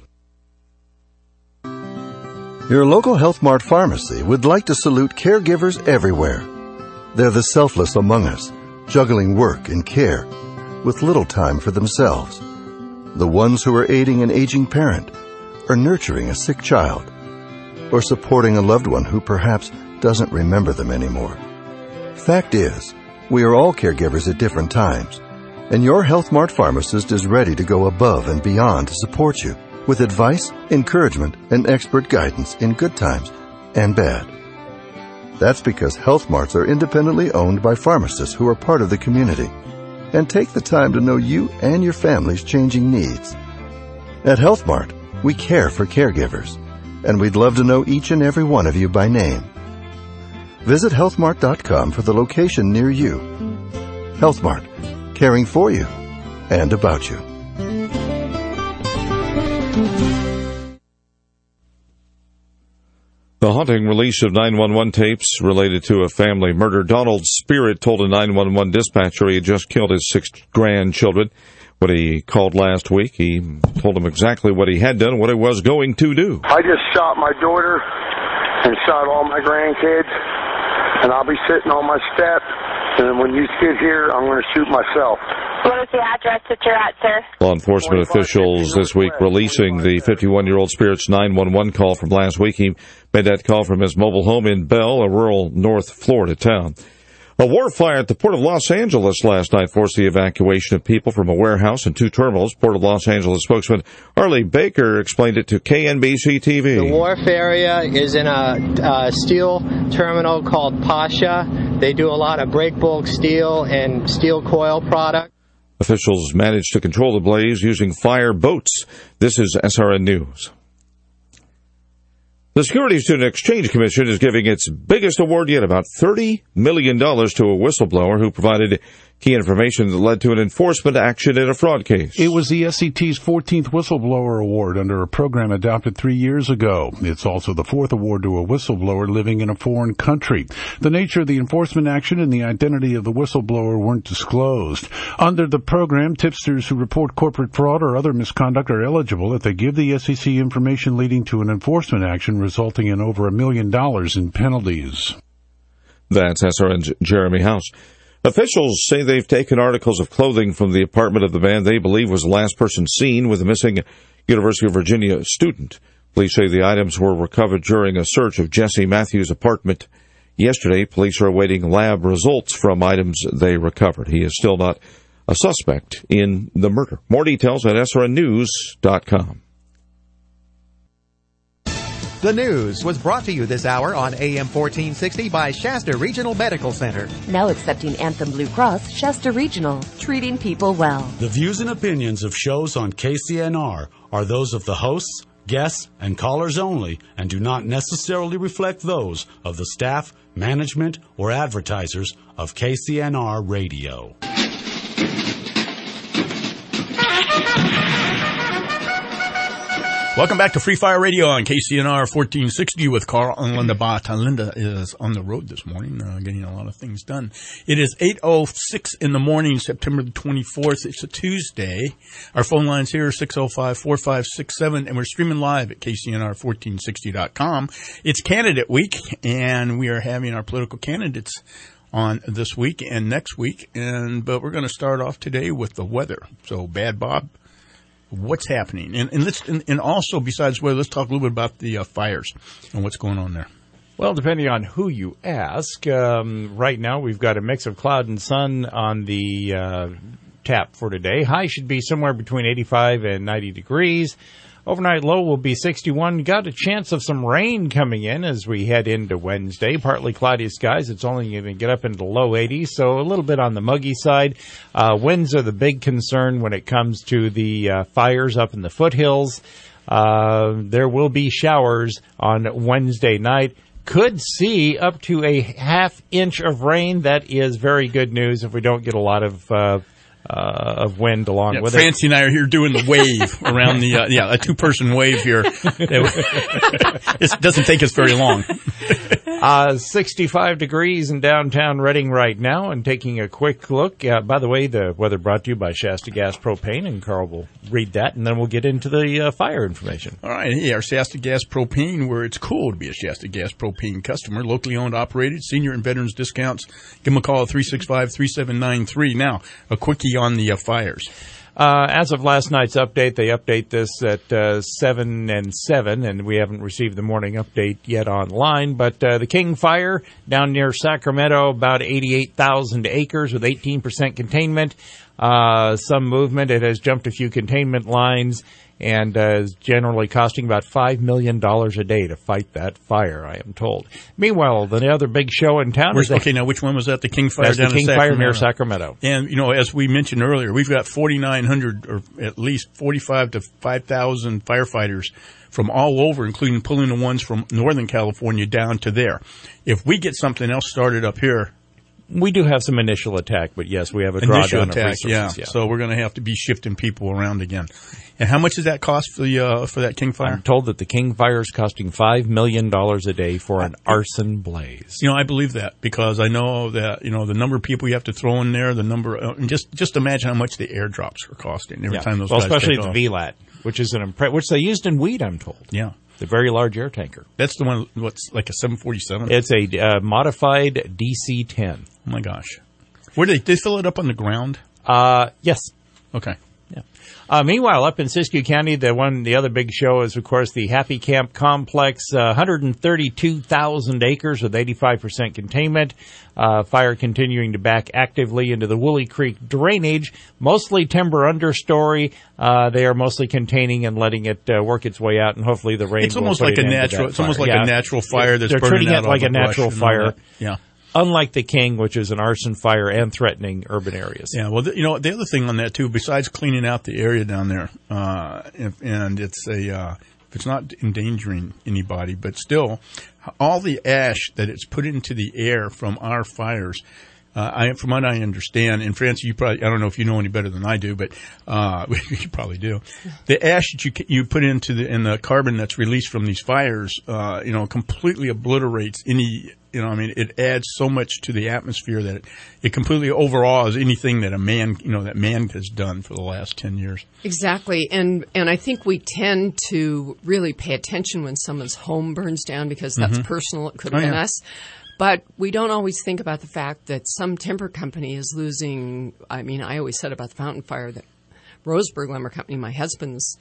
Your local Health Mart pharmacy would like to salute caregivers everywhere. They're the selfless among us, juggling work and care with little time for themselves. The ones who are aiding an aging parent, or nurturing a sick child, or supporting a loved one who perhaps doesn't remember them anymore. Fact is, we are all caregivers at different times, and your Health Mart pharmacist is ready to go above and beyond to support you with advice, encouragement, and expert guidance in good times and bad. That's because Health Marts are independently owned by pharmacists who are part of the community and take the time to know you and your family's changing needs. At Health Mart, we care for caregivers, and we'd love to know each and every one of you by name. Visit healthmart.com for the location near you. Health Mart, caring for you and about you. The haunting release of 911 tapes related to a family murder. Donald Spirit told a 911 dispatcher he had just killed his 6 grandchildren. When he called last week, he told them exactly what he had done and what he was going to do. I just shot my daughter and shot all my grandkids, and I'll be sitting on my step, and when you get here, I'm going to shoot myself. What is the address that you're at, sir? Law enforcement officials this week releasing the 51-year-old Spirit's 911 call from last week. He made that call from his mobile home in Bell, a rural North Florida town. A war fire at the Port of Los Angeles last night forced the evacuation of people from a warehouse and 2 terminals. Port of Los Angeles spokesman Arlie Baker explained it to KNBC-TV. The wharf area is in a steel terminal called Pasha. They do a lot of break bulk steel and steel coil products. Officials managed to control the blaze using fire boats. This is SRN News. The Securities and Exchange Commission is giving its biggest award yet, about $30 million, to a whistleblower who provided key information that led to an enforcement action in a fraud case. It was the SEC's 14th Whistleblower Award under a program adopted 3 years ago. It's also the 4th award to a whistleblower living in a foreign country. The nature of the enforcement action and the identity of the whistleblower weren't disclosed. Under the program, tipsters who report corporate fraud or other misconduct are eligible if they give the SEC information leading to an enforcement action resulting in over $1 million in penalties. That's SRN's Jeremy House. Officials say they've taken articles of clothing from the apartment of the man they believe was the last person seen with a missing University of Virginia student. Police say the items were recovered during a search of Jesse Matthews' apartment yesterday. Police are awaiting lab results from items they recovered. He is still not a suspect in the murder. More details at srnnews.com. The news was brought to you this hour on AM 1460 by Shasta Regional Medical Center. Now accepting Anthem Blue Cross, Shasta Regional, treating people well. The views and opinions of shows on KCNR are those of the hosts, guests, and callers only, and do not necessarily reflect those of the staff, management, or advertisers of KCNR Radio. Welcome back to Free Fire Radio on KCNR 1460 with Carl and Linda Bott. Linda is on the road this morning, getting a lot of things done. It is 8:06 in the morning, September the 24th. It's a Tuesday. Our phone lines here are 605-4567, and we're streaming live at KCNR1460.com. It's candidate week, and we are having our political candidates on this week and next week. But we're going to start off today with the weather. So, Bad Bob, what's happening? And also, besides weather, let's talk a little bit about the fires and what's going on there. Well, depending on who you ask, right now we've got a mix of cloud and sun on the tap for today. High should be somewhere between 85 and 90 degrees. Overnight low will be 61. Got a chance of some rain coming in as we head into Wednesday. Partly cloudy skies. It's only going to get up into the low 80s, so a little bit on the muggy side. Winds are the big concern when it comes to the fires up in the foothills. There will be showers on Wednesday night. Could see up to a half inch of rain. That is very good news if we don't get a lot of wind along with Francie and I are here doing the wave around the, a two-person wave here. It doesn't take us very long. 65 degrees in downtown Reading right now, and taking a quick look. By the way, the weather brought to you by Shasta Gas Propane, and Carl will read that, and then we'll get into the fire information. All right. Hey, our Shasta Gas Propane, where it's cool to be a Shasta Gas Propane customer, locally owned, operated, senior and veterans discounts. Give them a call at 365-3793. Now, a quickie on the fires. As of last night's update, they update this at 7 and 7, and we haven't received the morning update yet online. But the King Fire down near Sacramento, about 88,000 acres with 18% containment. Some movement. It has jumped a few containment lines and is generally costing about $5 million a day to fight that fire, I am told. Meanwhile, the other big show in town is... Okay, now which one was that? The King Fire down in Sacramento? That's the King Fire near Sacramento. And, as we mentioned earlier, we've got 4,900 or at least 45 to 5,000 firefighters from all over, including pulling the ones from Northern California down to there. If we get something else started up here... We do have some initial attack, but yes, we have a drawdown of resources. Yeah. So we're going to have to be shifting people around again. And how much does that cost for that King Fire? I'm told that the King Fire is costing $5 million a day for an arson blaze. I believe that because I know that, the number of people you have to throw in there, the number, and just imagine how much the airdrops are costing every time those guys especially take off. The VLAT, which is which they used in Weed, I'm told. Yeah. The very large air tanker. That's the one, what's like a 747? It's a modified DC-10. Oh, my gosh. Where do they fill it up on the ground? Yes. Okay. Yeah. Meanwhile, up in Siskiyou County, the other big show is, of course, the Happy Camp Complex, 132,000 acres with 85% containment. Fire continuing to back actively into the Woolly Creek drainage, mostly timber understory. They are mostly containing and letting it work its way out, and hopefully the rain. It's almost like a natural. It's almost like a natural fire that's burning out all the brush. They're treating it like a natural fire. Yeah. Unlike the King, which is an arson, fire, and threatening urban areas. Yeah, well, the other thing on that, too, besides cleaning out the area down there, and it's if it's not endangering anybody, but still, all the ash that it's put into the air from our fires, from what I understand, and Francie, I don't know if you know any better than I do, but you probably do. The ash that you put into and the carbon that's released from these fires, completely obliterates any. It adds so much to the atmosphere that it completely overawes anything that man has done for the last 10 years. Exactly. And I think we tend to really pay attention when someone's home burns down because that's personal. It could have been us. But we don't always think about the fact that some timber company is losing. I always said about the Fountain Fire that Roseburg Lumber Company, my husband's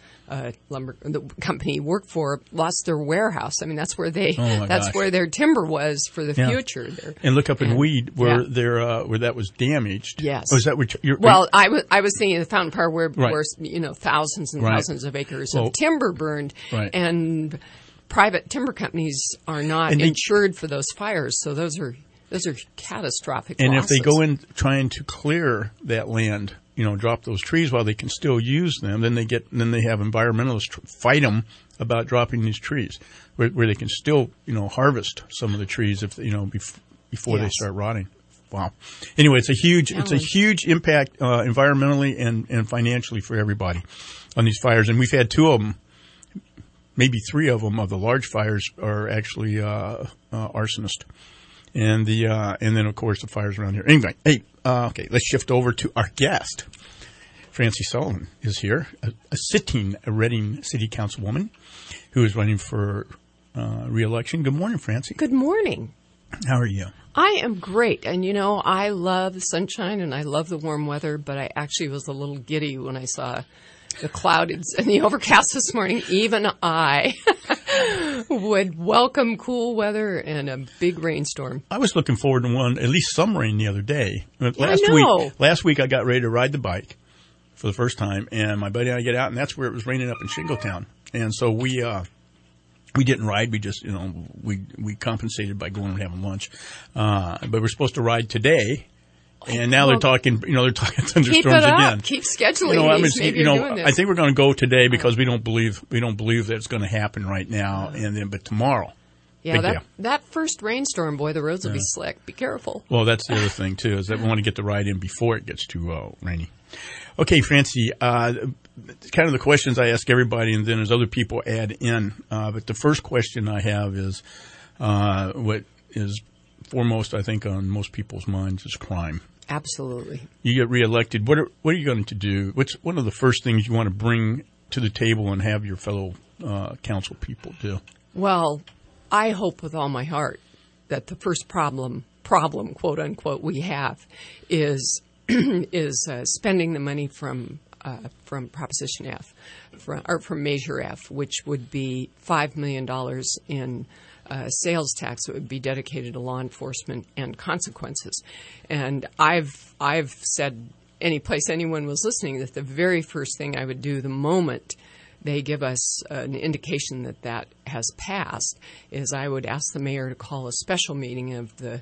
the company he worked for, lost their warehouse. That's where where their timber was for the future. And look up in Weed where where that was damaged. Yes. Oh, is that what you're? Well, I was thinking of the Fountain Fire where thousands and thousands of acres of timber burned, and private timber companies are not insured for those fires, so those are catastrophic losses. And if they go in trying to clear that land, drop those trees while they can still use them, then they have environmentalists fight them about dropping these trees, where they can still harvest some of the trees if before they start rotting. Wow. Anyway, it's a huge impact environmentally and financially for everybody on these fires, and we've had 2 of them. Maybe 3 of them of the large fires are actually arsonist, and then of course the fires around here. Anyway, okay, let's shift over to our guest. Francie Sullivan is here, a sitting Reading City Councilwoman who is running for re-election. Good morning, Francie. Good morning. How are you? I am great, and I love the sunshine and I love the warm weather, but I actually was a little giddy when I saw the cloud and the overcast this morning. Even I would welcome cool weather and a big rainstorm. I was looking forward to at least some rain the other day. Last week I got ready to ride the bike for the first time, and my buddy and I get out, and that's where it was raining up in Shingletown. And so we didn't ride. We just, we compensated by going and having lunch. But we're supposed to ride today. And now they're talking thunderstorms again. Keep scheduling. I think we're going to go today because we don't believe that it's going to happen right now. But tomorrow. Yeah, that first rainstorm, boy, the roads will be slick. Be careful. Well, that's the other thing too, is that we want to get the ride in before it gets too rainy. Okay, Francie, kind of the questions I ask everybody, and then as other people add in. But the first question I have is, what is foremost, I think, on most people's minds is crime. Absolutely. You get reelected. What are you going to do? What's one of the first things you want to bring to the table and have your fellow council people do? Well, I hope with all my heart that the first problem, quote unquote, we have is spending the money from Proposition F, from Measure F, which would be $5 million in sales tax that would be dedicated to law enforcement and consequences. And I've said any place anyone was listening that the very first thing I would do the moment they give us an indication that has passed is I would ask the mayor to call a special meeting of the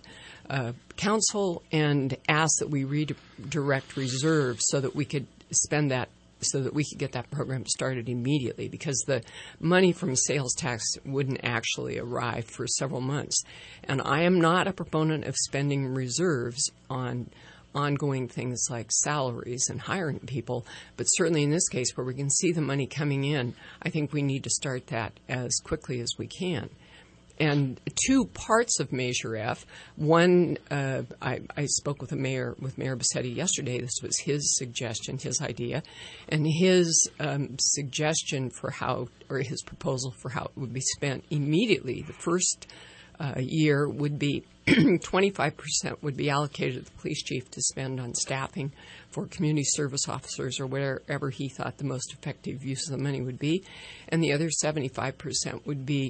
council and ask that we redirect reserves so that we could spend that, so that we could get that program started immediately, because the money from sales tax wouldn't actually arrive for several months. And I am not a proponent of spending reserves on ongoing things like salaries and hiring people, but certainly in this case where we can see the money coming in, I think we need to start that as quickly as we can. And 2 parts of Measure F. One, I spoke with Mayor Bassetti yesterday. This was his suggestion, his idea, and his suggestion for how, or his proposal for how it would be spent immediately. The first year would be 25% would be allocated to the police chief to spend on staffing for community service officers or wherever he thought the most effective use of the money would be, and the other 75% would be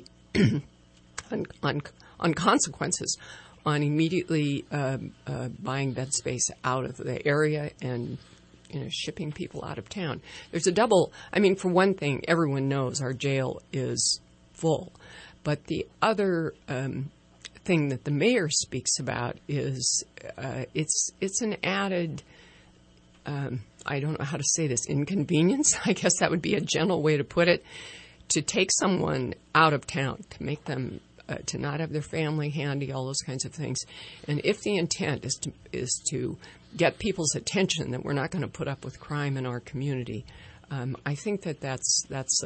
on consequences, on immediately buying bed space out of the area and shipping people out of town. There's a double. I mean, for one thing, everyone knows our jail is full, but the other thing that the mayor speaks about is it's an added, I don't know how to say this, inconvenience. I guess that would be a gentle way to put it, to take someone out of town, to make them to not have their family handy, all those kinds of things. And if the intent is to get people's attention that we're not going to put up with crime in our community, I think that's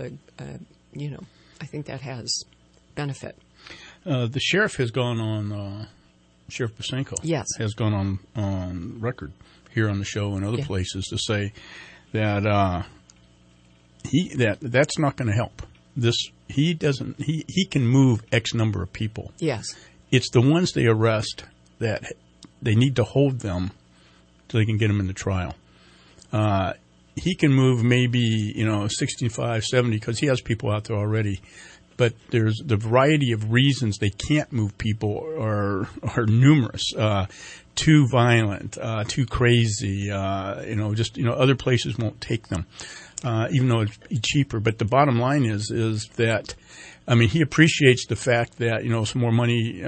I think that has benefit. The sheriff has gone on, Sheriff Bosenko has gone on record here on the show and other places to say that that's not going to help. He can move X number of people. Yes. It's the ones they arrest that they need to hold them so they can get them into trial. He can move maybe, 65, 70 because he has people out there already. But there's the variety of reasons they can't move people are numerous. Too violent, too crazy, other places won't take them, even though it's cheaper. But the bottom line is that, he appreciates the fact that, some more money,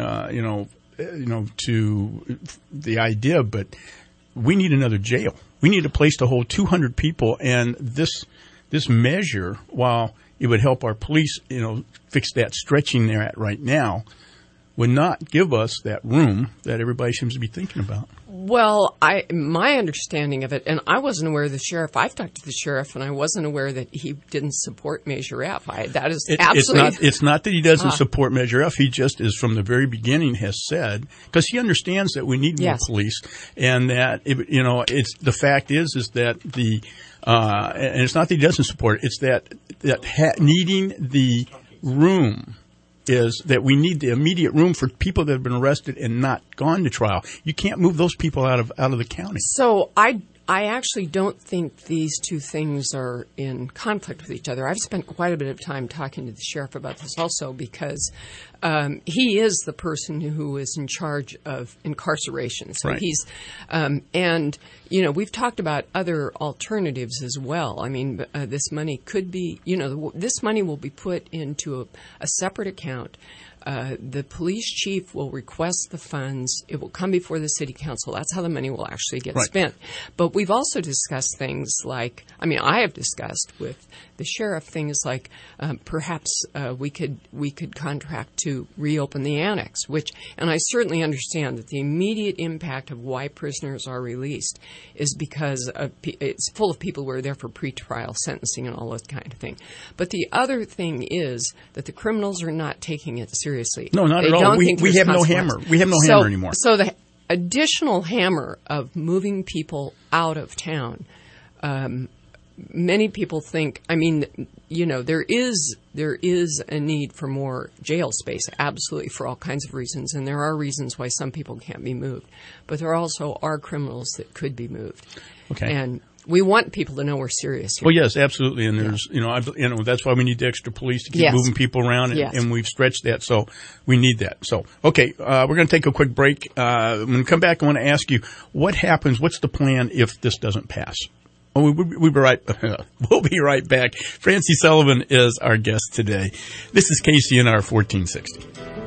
to the idea, but we need another jail. We need a place to hold 200 people, and this measure, while it would help our police, fix that stretching they're at right now, would not give us that room that everybody seems to be thinking about. Well, my understanding of it, and I wasn't aware of the sheriff. I've talked to the sheriff, and I wasn't aware that he didn't support Measure F. That is absolutely. It's not that he doesn't support Measure F. He just is from the very beginning has said, because he understands that we need more police, and that it's the fact is that the and it's not that he doesn't support it. It's that needing the room is that we need the immediate room for people that have been arrested and not gone to trial. You can't move those people out of the county. So I actually don't think these two things are in conflict with each other. I've spent quite a bit of time talking to the sheriff about this also because he is the person who is in charge of incarceration. So he's and we've talked about other alternatives as well. This money could be this money will be put into a separate account. The police chief will request the funds. It will come before the city council. That's how the money will actually get spent. But we've also discussed things like, I have discussed with the sheriff things like perhaps we could contract to reopen the annex, and I certainly understand that the immediate impact of why prisoners are released is because it's full of people who are there for pretrial sentencing and all that kind of thing. But the other thing is that the criminals are not taking it seriously. No, not at all. We have no hammer. We have no hammer anymore. So the additional hammer of moving people out of town, many people think, there is a need for more jail space, absolutely, for all kinds of reasons, and there are reasons why some people can't be moved. But there also are criminals that could be moved. Okay. And we want people to know we're serious here. Well, yes, absolutely, and there's, that's why we need the extra police to keep moving people around, and we've stretched that, so we need that. So, okay, we're going to take a quick break. When we come back, I want to ask you, what's the plan if this doesn't pass? We'll be right back. Francie Sullivan is our guest today. This is KCNR 1460.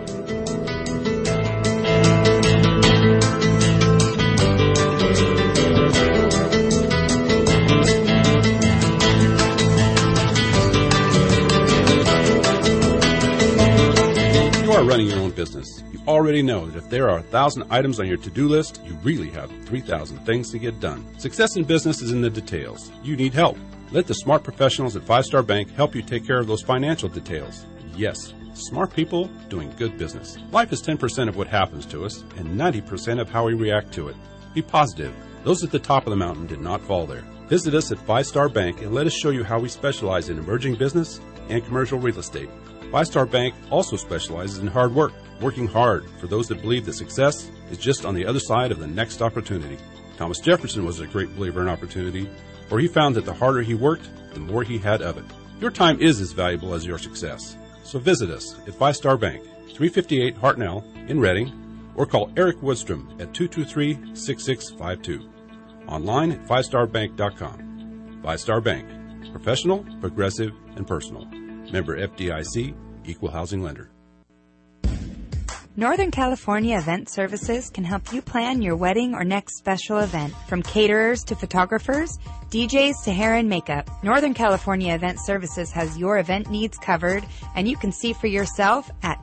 Running your own business. You already know that if there are 1,000 items on your to-do list, you really have 3,000 things to get done. Success in business is in the details. You need help. Let the smart professionals at 5 Star Bank help you take care of those financial details. Yes, smart people doing good business. Life is 10% of what happens to us and 90% of how we react to it. Be positive. Those at the top of the mountain did not fall there. Visit us at 5 Star Bank and let us show you how we specialize in emerging business and commercial real estate. 5 Star Bank also specializes in hard work, working hard for those that believe that success is just on the other side of the next opportunity. Thomas Jefferson was a great believer in opportunity, for he found that the harder he worked, the more he had of it. Your time is as valuable as your success. So visit us at 5 Star Bank, 358 Hartnell in Reading, or call Eric Woodstrom at 223-6652. Online at 5starbank.com. 5 Star Bank. Professional, progressive, and personal. Member FDIC, Equal Housing Lender. Northern California Event Services can help you plan your wedding or next special event. From caterers to photographers, DJs to hair and makeup, Northern California Event Services has your event needs covered, and you can see for yourself at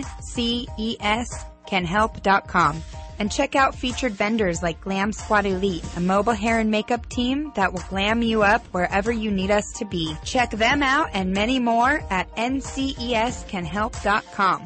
ncescanhelp.com. And check out featured vendors like Glam Squad Elite, a mobile hair and makeup team that will glam you up wherever you need us to be. Check them out and many more at ncescanhelp.com.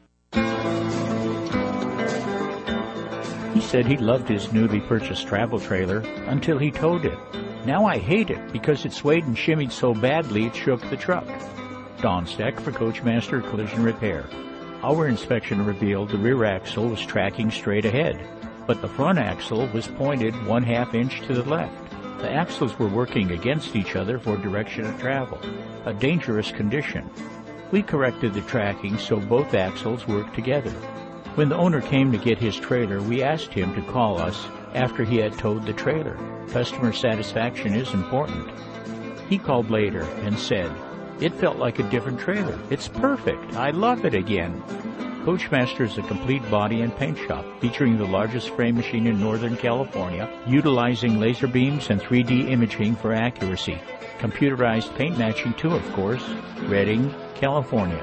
He said he loved his newly purchased travel trailer until he towed it. Now I hate it because it swayed and shimmied so badly it shook the truck. Don Steck for Coachmaster Collision Repair. Our inspection revealed the rear axle was tracking straight ahead, but the front axle was pointed 1/2 inch to the left. The axles were working against each other for direction of travel, a dangerous condition. We corrected the tracking so both axles worked together. When the owner came to get his trailer, we asked him to call us after he had towed the trailer. Customer satisfaction is important. He called later and said, "It felt like a different trailer. It's perfect. I love it again." Coachmaster is a complete body and paint shop featuring the largest frame machine in Northern California, utilizing laser beams and 3D imaging for accuracy. Computerized paint matching too, of course. Redding, California.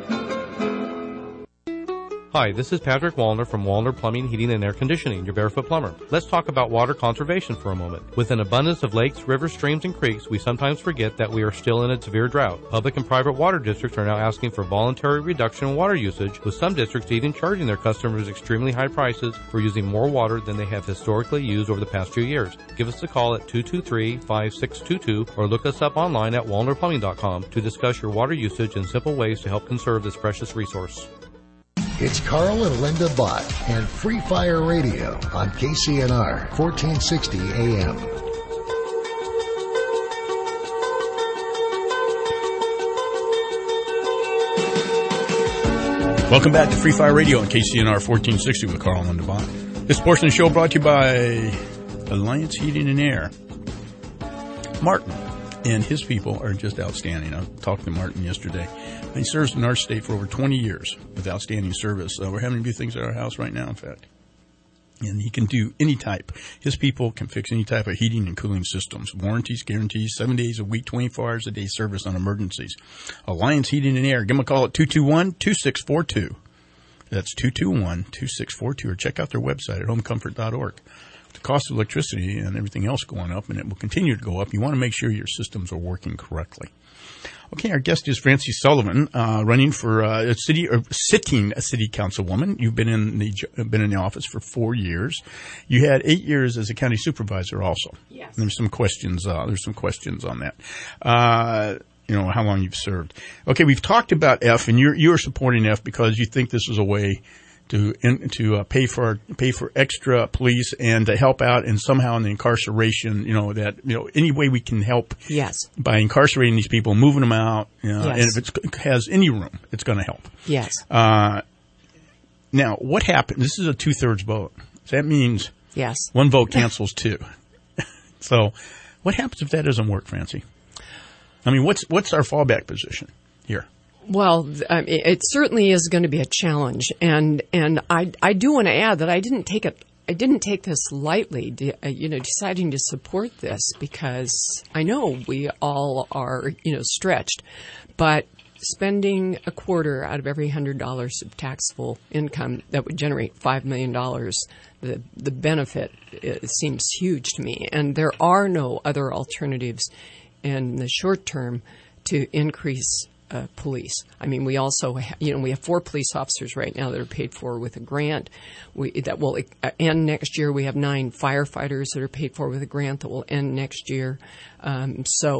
Hi, this is Patrick Wallner from Wallner Plumbing, Heating, and Air Conditioning, your barefoot plumber. Let's talk about water conservation for a moment. With an abundance of lakes, rivers, streams, and creeks, we sometimes forget that we are still in a severe drought. Public and private water districts are now asking for voluntary reduction in water usage, with some districts even charging their customers extremely high prices for using more water than they have historically used over the past few years. Give us a call at 223-5622 or look us up online at wallnerplumbing.com to discuss your water usage and simple ways to help conserve this precious resource. It's Carl and Linda Bott and Free Fire Radio on KCNR 1460 AM. Welcome back to Free Fire Radio on KCNR 1460 with Carl and Linda Bott. This portion of the show brought to you by Alliance Heating and Air. Martin and his people are just outstanding. I talked to Martin yesterday. He serves in our state for over 20 years with outstanding service. We're having to do things at our house right now, in fact. And he can do any type. His people can fix any type of heating and cooling systems. Warranties, guarantees, 7 days a week, 24 hours a day service on emergencies. Alliance Heating and Air. Give them a call at 221-2642. That's 221-2642. Or check out their website at homecomfort.org. The cost of electricity and everything else going up, and it will continue to go up. You want to make sure your systems are working correctly. Okay, our guest is Francie Sullivan, running for sitting a city councilwoman. You've been in the office for 4 years. You had 8 years as a county supervisor, also. Yes. And there's some questions. There's some questions on that. How long you've served. Okay, we've talked about F, and you're supporting F because you think this is a way to pay for extra police and to help out and somehow in the incarceration, any way we can help. Yes. By incarcerating these people, moving them out, yes. And if it has any room, it's going to help. Yes. Now, what happened? This is a 2/3 vote. So that means yes, one vote cancels two. So what happens if that doesn't work, Francie? I mean, what's our fallback position here? Well, it certainly is going to be a challenge, and I do want to add that I didn't take this lightly. Deciding to support this because I know we all are stretched, but spending a quarter out of every $100 of taxable income that would generate $5 million, the benefit seems huge to me, and there are no other alternatives in the short term to increase police. I mean, we also, we have 4 police officers right now that are paid for with a grant that will end next year. We have 9 firefighters that are paid for with a grant that will end next year. I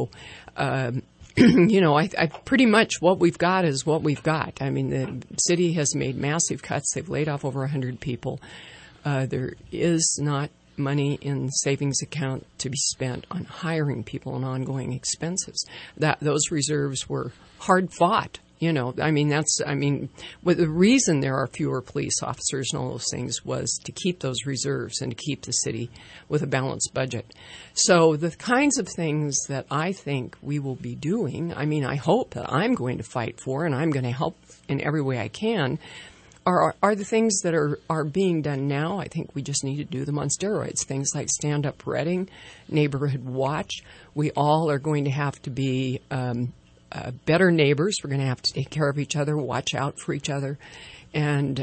pretty much what we've got is what we've got. I mean, the city has made massive cuts. They've laid off over 100 people. There is not money in the savings account to be spent on hiring people and ongoing expenses. Those reserves were hard fought. The reason there are fewer police officers and all those things was to keep those reserves and to keep the city with a balanced budget. So the kinds of things that I think we will be doing, I hope that I'm going to fight for and I'm going to help in every way I can, are the things that are being done now. I think we just need to do them on steroids. Things like Stand Up Reading, Neighborhood Watch. We all are going to have to be better neighbors. We're going to have to take care of each other, watch out for each other, and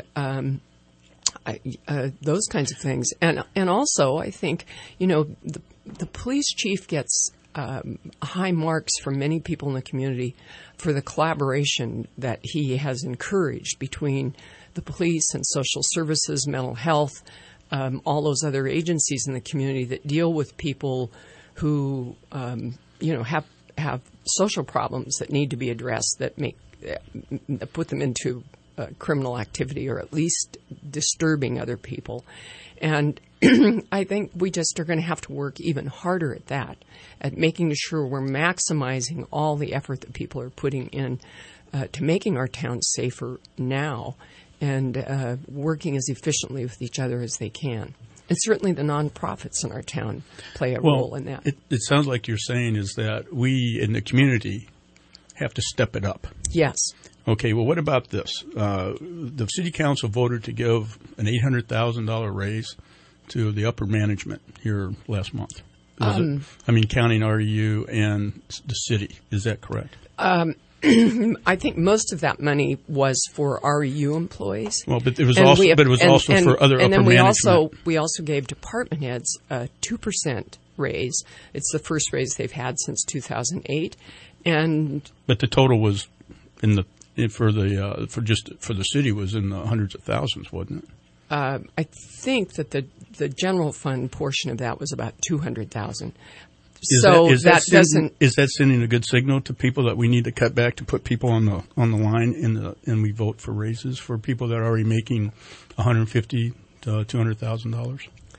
those kinds of things. And also, I think, the police chief gets high marks from many people in the community for the collaboration that he has encouraged between the police and social services, mental health, all those other agencies in the community that deal with people who, have social problems that need to be addressed, that put them into criminal activity or at least disturbing other people. And I think we just are going to have to work even harder at that, at making sure we're maximizing all the effort that people are putting in to making our towns safer now, and working as efficiently with each other as they can. And certainly the nonprofits in our town play a role in that. It sounds like you're saying is that we in the community have to step it up. Yes. Okay, well, what about this? The city council voted to give an $800,000 raise to the upper management here last month. Counting REU and the city. Is that correct? I think most of that money was for REU employees. Well, but it was also for other upper management. And we also gave department heads a 2% raise. It's the first raise they've had since 2008. But the total was for the city was in the hundreds of thousands, wasn't it? I think that the general fund portion of that was about $200,000. Is that sending a good signal to people that we need to cut back to put people on the line and we vote for raises for people that are already making $150,000 to $200,000?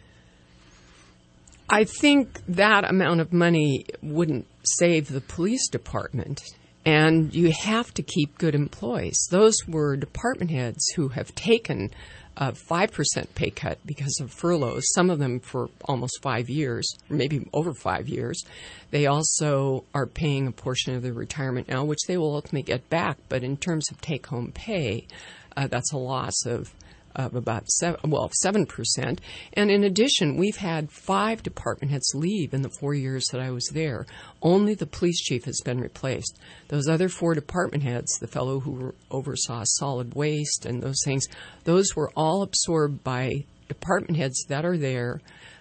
I think that amount of money wouldn't save the police department, and you have to keep good employees. Those were department heads who have taken a 5% pay cut because of furloughs, some of them for almost 5 years, maybe over 5 years. They also are paying a portion of their retirement now, which they will ultimately get back. But in terms of take-home pay, that's a loss of about 7%. And in addition, we've had 5 department heads leave in the 4 years that I was there. Only the police chief has been replaced. Those other 4 department heads, the fellow who oversaw solid waste and those things, those were all absorbed by department heads that are there,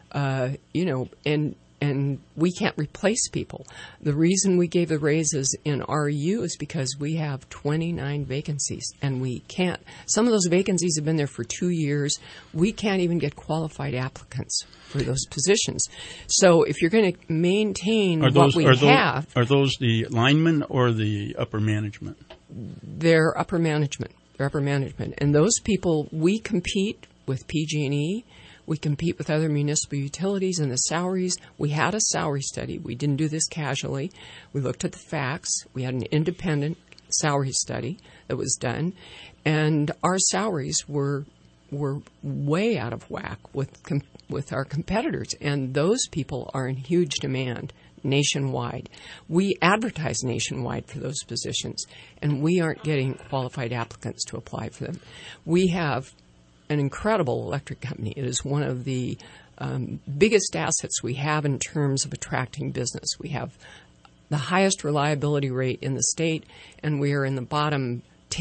and we can't replace people. The reason we gave the raises in REU is because we have 29 vacancies, and we can't. Some of those vacancies have been there for 2 years. We can't even get qualified applicants for those positions. So if you're going to maintain what we have... Are those the linemen or the upper management? They're upper management. And those people, we compete with PG&E. We compete with other municipal utilities and the salaries. We had a salary study. We didn't do this casually. We looked at the facts. We had an independent salary study that was done, and our salaries were way out of whack with our competitors, and those people are in huge demand nationwide. We advertise nationwide for those positions, and we aren't getting qualified applicants to apply for them. We have an incredible electric company. It is one of the biggest assets we have in terms of attracting business. We have the highest reliability rate in the state, and we are in the bottom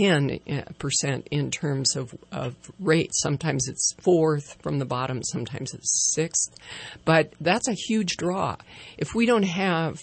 10% in terms of rates. Sometimes it's 4th from the bottom, sometimes it's 6th. But that's a huge draw. If we don't have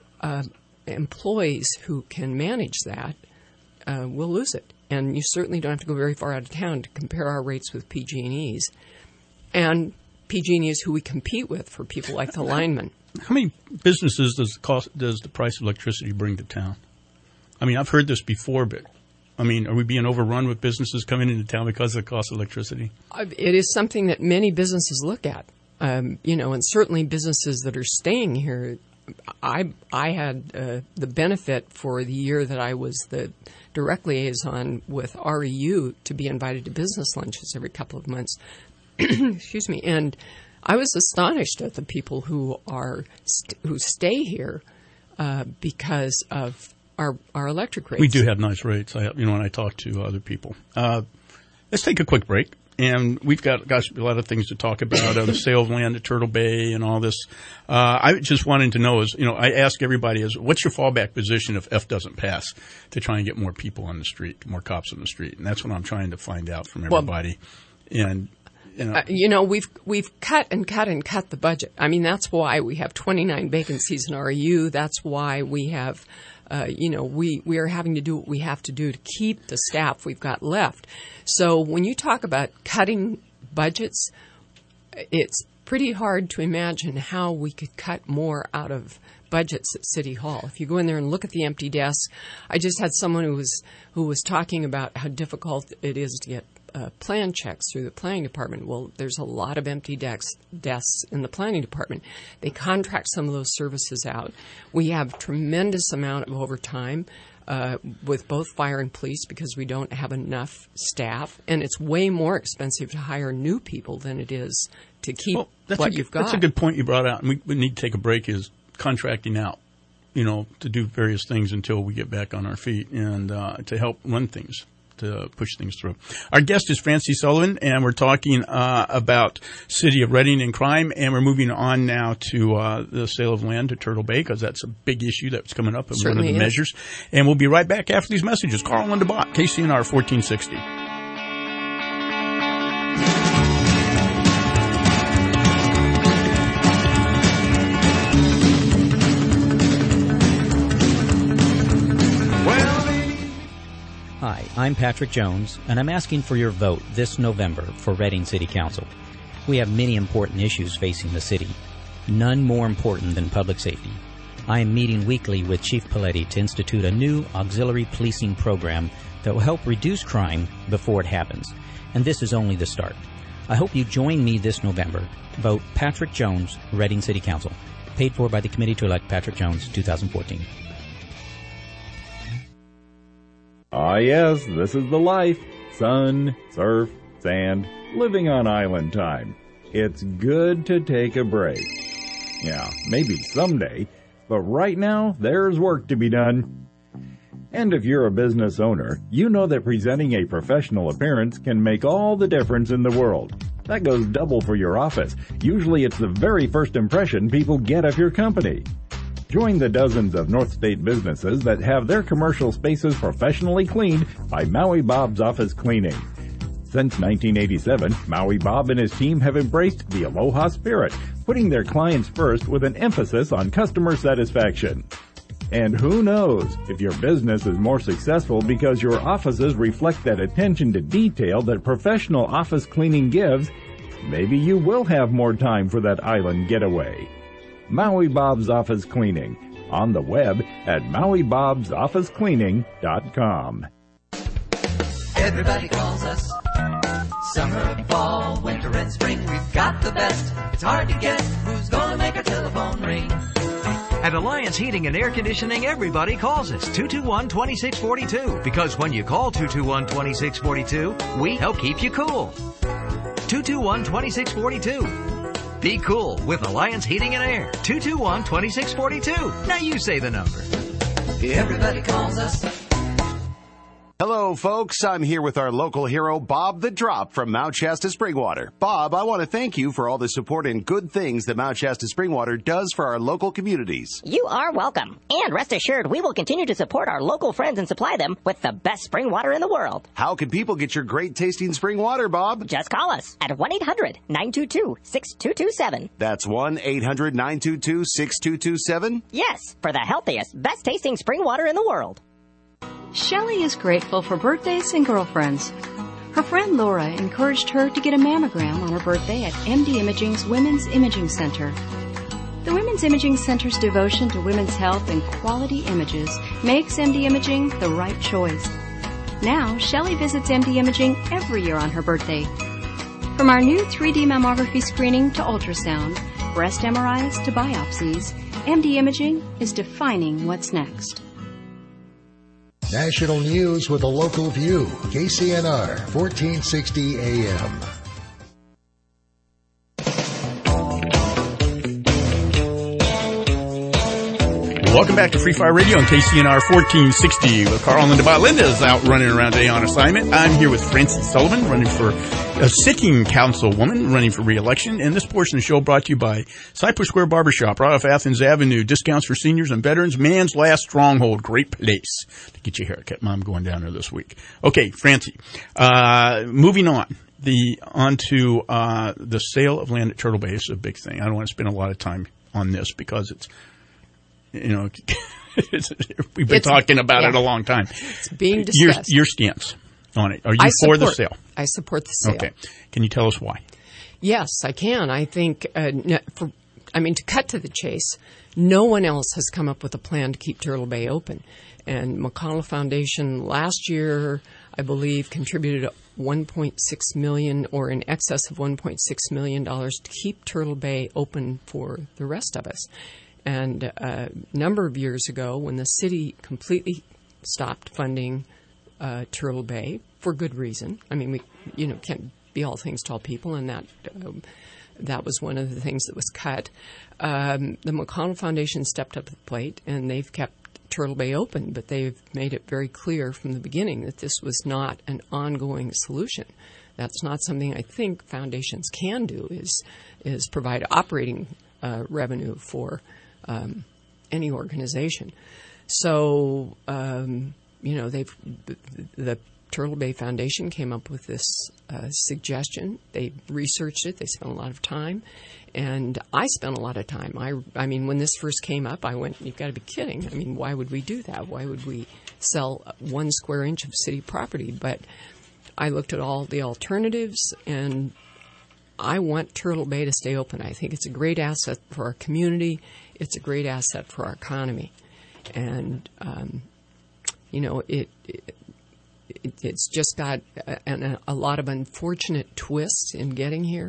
employees who can manage that, we'll lose it. And you certainly don't have to go very far out of town to compare our rates with PG&E's. And PG&E is who we compete with for people like the linemen. How many businesses does the price of electricity bring to town? I mean, I've heard this before, but, I mean, are we being overrun with businesses coming into town because of the cost of electricity? It is something that many businesses look at, and certainly businesses that are staying here. I had the benefit for the year that I was the direct liaison with REU to be invited to business lunches every couple of months. Excuse me. And I was astonished at the people who stay here because of our electric rates. We do have nice rates. When I talk to other people. Let's take a quick break. And we've got, a lot of things to talk about, the sale of land at Turtle Bay and all this. I just wanted to know I ask everybody what's your fallback position if F doesn't pass to try and get more people on the street, more cops on the street? And that's what I'm trying to find out from everybody. We've cut the budget. I mean, that's why we have 29 vacancies in REU. That's why we have, we are having to do what we have to do to keep the staff we've got left. So when you talk about cutting budgets, it's pretty hard to imagine how we could cut more out of budgets at City Hall. If you go in there and look at the empty desks, I just had someone who was talking about how difficult it is to get plan checks through the planning department. Well, there's a lot of empty desks in the planning department. They contract some of those services out. We have tremendous amount of overtime with both fire and police because we don't have enough staff, and it's way more expensive to hire new people than it is to keep you've got. That's a good point you brought out, and we need to take a break, is contracting out, to do various things until we get back on our feet and to help run things, to push things through. Our guest is Francie Sullivan, and we're talking about City of Redding and crime, and we're moving on now to the sale of land to Turtle Bay, because that's a big issue that's coming up in one of the measures. And we'll be right back after these messages. Carl and Linda Bott, KCNR 1460. Hi, I'm Patrick Jones, and I'm asking for your vote this November for Redding City Council. We have many important issues facing the city, none more important than public safety. I am meeting weekly with Chief Paletti to institute a new auxiliary policing program that will help reduce crime before it happens, and this is only the start. I hope you join me this November. Vote Patrick Jones, Redding City Council. Paid for by the Committee to Elect Patrick Jones, 2014. Ah, yes, this is the life. Sun, surf, sand, living on island time. It's good to take a break. Yeah, maybe someday, but right now, there's work to be done. And if you're a business owner, you know that presenting a professional appearance can make all the difference in the world. That goes double for your office. Usually it's the very first impression people get of your company. Join the dozens of North State businesses that have their commercial spaces professionally cleaned by Maui Bob's Office Cleaning. Since 1987, Maui Bob and his team have embraced the Aloha spirit, putting their clients first with an emphasis on customer satisfaction. And who knows, if your business is more successful because your offices reflect that attention to detail that professional office cleaning gives, maybe you will have more time for that island getaway. Maui Bob's Office Cleaning, on the web at MauiBob'sOfficeCleaning.com. Everybody calls us. Summer, fall, winter, and spring, we've got the best. It's hard to guess who's gonna make our telephone ring. At Alliance Heating and Air Conditioning, everybody calls us 221-2642, because when you call 221-2642, we help keep you cool. 221-2642. Be cool with Alliance Heating and Air. 221-2642. Now you say the number. Everybody calls us. Hello, folks. I'm here with our local hero, Bob the Drop from Mount Shasta Springwater. Bob, I want to thank you for all the support and good things that Mount Shasta Springwater does for our local communities. You are welcome. And rest assured, we will continue to support our local friends and supply them with the best spring water in the world. How can people get your great tasting spring water, Bob? Just call us at 1-800-922-6227. That's 1-800-922-6227? Yes, for the healthiest, best tasting spring water in the world. Shelley is grateful for birthdays and girlfriends. Her friend Laura encouraged her to get a mammogram on her birthday at MD Imaging's Women's Imaging Center. The Women's Imaging Center's devotion to women's health and quality images makes MD Imaging the right choice. Now, Shelley visits MD Imaging every year on her birthday. From our new 3D mammography screening to ultrasound, breast MRIs to biopsies, MD Imaging is defining what's next. National news with a local view. KCNR 1460 AM. Welcome back to Free Fire Radio on KCNR 1460 with Carl and Linda Bott. Linda's out running around today on assignment. I'm here with Frances Sullivan, running for a sitting councilwoman, running for re-election. And this portion of the show brought to you by Cypress Square Barbershop, right off Athens Avenue. Discounts for seniors and veterans. Man's Last Stronghold. Great place to get your haircut. Mom going down there this week. Okay, Francie. Moving on. Onto the sale of land at Turtle Bay is a big thing. I don't want to spend a lot of time on this because it's, we've been talking about it a long time. It's being discussed. Your stance on it. Are you for the sale? I support the sale. Okay. Can you tell us why? Yes, I can. I think, to cut to the chase, no one else has come up with a plan to keep Turtle Bay open. And McConnell Foundation last year, I believe, contributed $1.6 million or in excess of $1.6 million to keep Turtle Bay open for the rest of us. And a number of years ago, when the city completely stopped funding Turtle Bay for good reason, I mean, we can't be all things to all people, and that was one of the things that was cut. The McConnell Foundation stepped up to the plate, and they've kept Turtle Bay open, but they've made it very clear from the beginning that this was not an ongoing solution. That's not something I think foundations can do, is provide operating revenue for any organization. So, the Turtle Bay Foundation came up with this suggestion. They researched it. They spent a lot of time. And I spent a lot of time. I mean, when this first came up, I went, you've got to be kidding. I mean, why would we do that? Why would we sell 1 square inch of city property? But I looked at all the alternatives, and I want Turtle Bay to stay open. I think it's a great asset for our community. It's a great asset for our economy. And, it's just got a lot of unfortunate twists in getting here.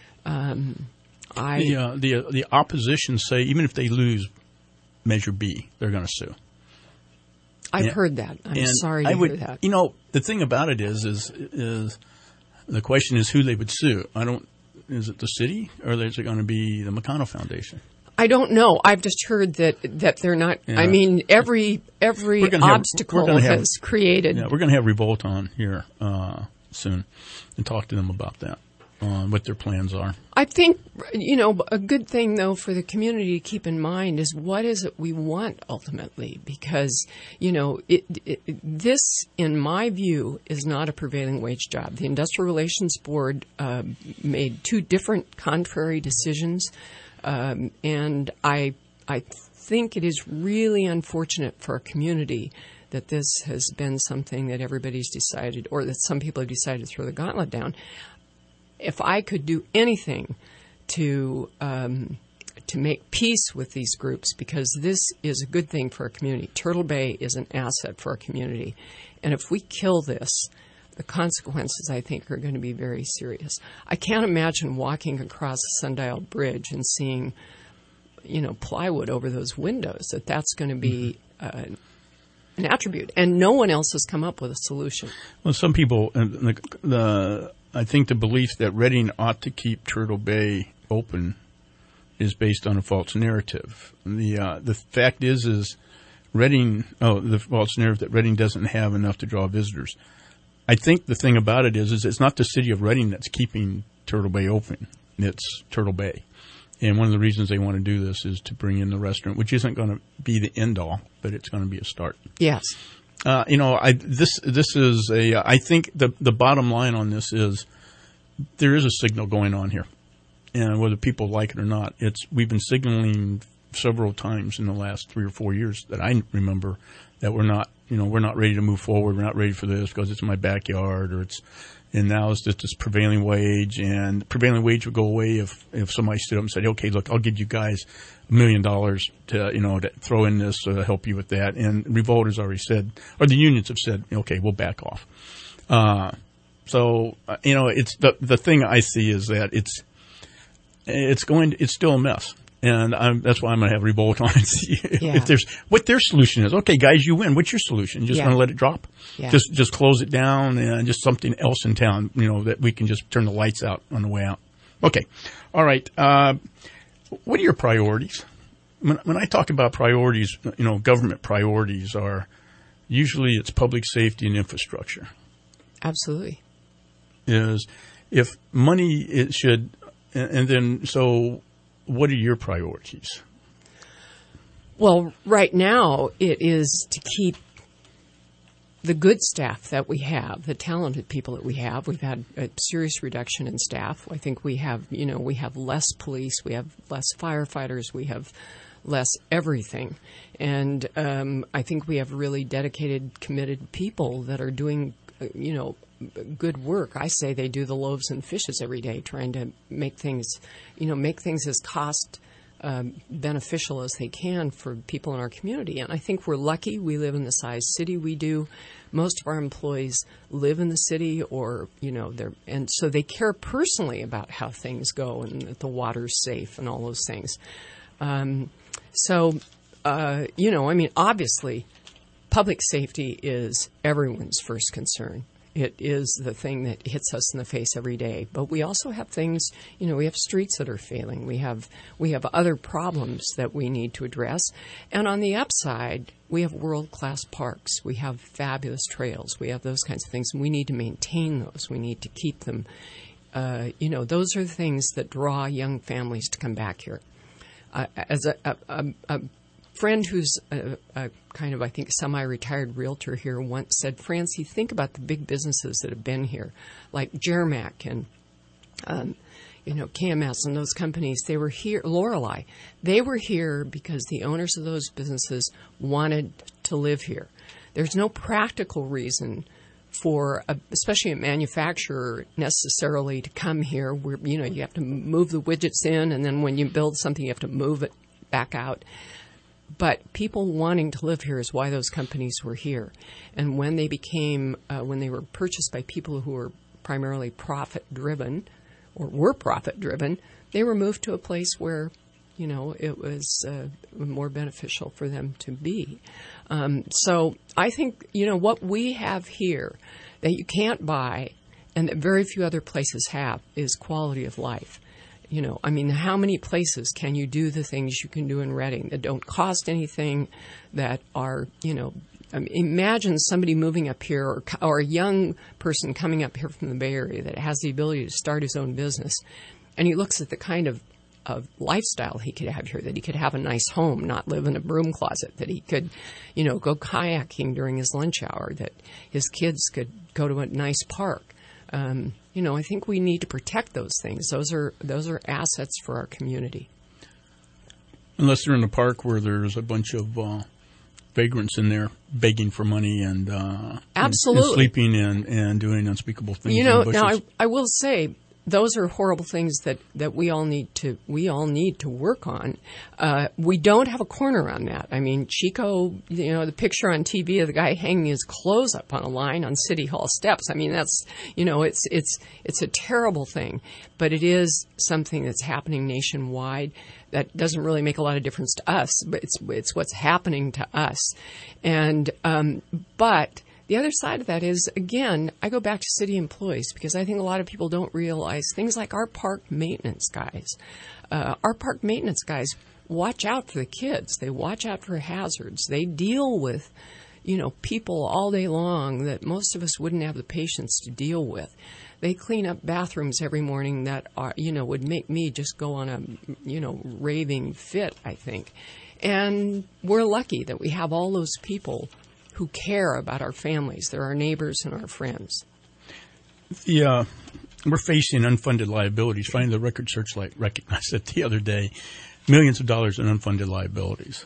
The opposition say even if they lose Measure B, they're going to sue. I've heard that. I'm sorry to hear that. The thing about it is the question is who they would sue. Is it the city or is it going to be the McConnell Foundation? I don't know. I've just heard that they're not. Yeah. I mean, every obstacle has created. Yeah, we're going to have Revolt on here soon and talk to them about that, what their plans are. I think a good thing though for the community to keep in mind is what is it we want ultimately, because this, in my view, is not a prevailing wage job. The Industrial Relations Board made 2 different contrary decisions. And I think it is really unfortunate for our community that this has been something that everybody's decided, or that some people have decided to throw the gauntlet down. If I could do anything to make peace with these groups, because this is a good thing for our community. Turtle Bay is an asset for our community. And if we kill this, the consequences, I think, are going to be very serious. I can't imagine walking across the Sundial Bridge and seeing, plywood over those windows, that's going to be an attribute. And no one else has come up with a solution. Well, some people, I think the belief that Reading ought to keep Turtle Bay open is based on a false narrative. The fact is Reading, the false narrative that Reading doesn't have enough to draw visitors. I think the thing about it is it's not the city of Reading that's keeping Turtle Bay open. It's Turtle Bay. And one of the reasons they want to do this is to bring in the restaurant, which isn't going to be the end all, but it's going to be a start. Yes. I think the bottom line on this is there is a signal going on here. And whether people like it or not, we've been signaling several times in the last 3 or 4 years that I remember that we're not ready to move forward. We're not ready for this because it's in my backyard, and now it's just this prevailing wage, and prevailing wage would go away if somebody stood up and said, okay, look, I'll give you guys $1 million to throw in this to help you with that. And Revolt has already said, or the unions have said, okay, we'll back off. It's the thing I see is that it's still a mess. And that's why I'm going to have Revolt on and see what their solution is. Okay, guys, you win. What's your solution? Just going to let it drop? Yeah. Just close it down and just something else in town, that we can just turn the lights out on the way out. Okay. All right. What are your priorities? when I talk about priorities, government priorities are usually it's public safety and infrastructure. Absolutely. Is if money it should, and then so what are your priorities? Well, right now it is to keep the good staff that we have, the talented people that we have. We've had a serious reduction in staff. I think we have less police, we have less firefighters, we have less everything. And I think we have really dedicated, committed people that are doing, good work. I say they do the loaves and fishes every day, trying to make things as cost beneficial as they can for people in our community. And I think we're lucky. We live in the size city we do. Most of our employees live in the city, and so they care personally about how things go and that the water's safe and all those things. Obviously, public safety is everyone's first concern. It is the thing that hits us in the face every day. But we also have things, we have streets that are failing. We have other problems that we need to address. And on the upside, we have world-class parks. We have fabulous trails. We have those kinds of things. And we need to maintain those. We need to keep them. Those are the things that draw young families to come back here. As a friend who's a kind of, I think, semi-retired realtor here once said, Francie, think about the big businesses that have been here, like Jermac and, KMS and those companies. They were here, Lorelei. They were here because the owners of those businesses wanted to live here. There's no practical reason for, especially a manufacturer, necessarily to come here. Where, you have to move the widgets in, and then when you build something, you have to move it back out. But people wanting to live here is why those companies were here. And when they became, when they were purchased by people who were primarily profit-driven, or were profit-driven, they were moved to a place where, it was more beneficial for them to be. So I think, what we have here that you can't buy and that very few other places have is quality of life. How many places can you do the things you can do in Redding that don't cost anything, that are, imagine somebody moving up here or a young person coming up here from the Bay Area that has the ability to start his own business, and he looks at the kind of lifestyle he could have here, that he could have a nice home, not live in a broom closet, that he could, go kayaking during his lunch hour, that his kids could go to a nice park. I think we need to protect those things. Those are assets for our community. Unless they're in a park where there's a bunch of vagrants in there begging for money and absolutely and sleeping and doing unspeakable things. Now I will say those are horrible things that we all need to work on. We don't have a corner on that. Chico, the picture on TV of the guy hanging his clothes up on a line on City Hall steps. That's, it's a terrible thing, but it is something that's happening nationwide. That doesn't really make a lot of difference to us, but it's what's happening to us. And, but the other side of that is, again, I go back to city employees because I think a lot of people don't realize things like our park maintenance guys. Our park maintenance guys watch out for the kids. They watch out for hazards. They deal with, people all day long that most of us wouldn't have the patience to deal with. They clean up bathrooms every morning that are, would make me just go on a, raving fit, I think. And we're lucky that we have all those people who care about our families. They're our neighbors and our friends. Yeah, we're facing unfunded liabilities. Finally, the Record Searchlight recognized it the other day. Millions of dollars in unfunded liabilities.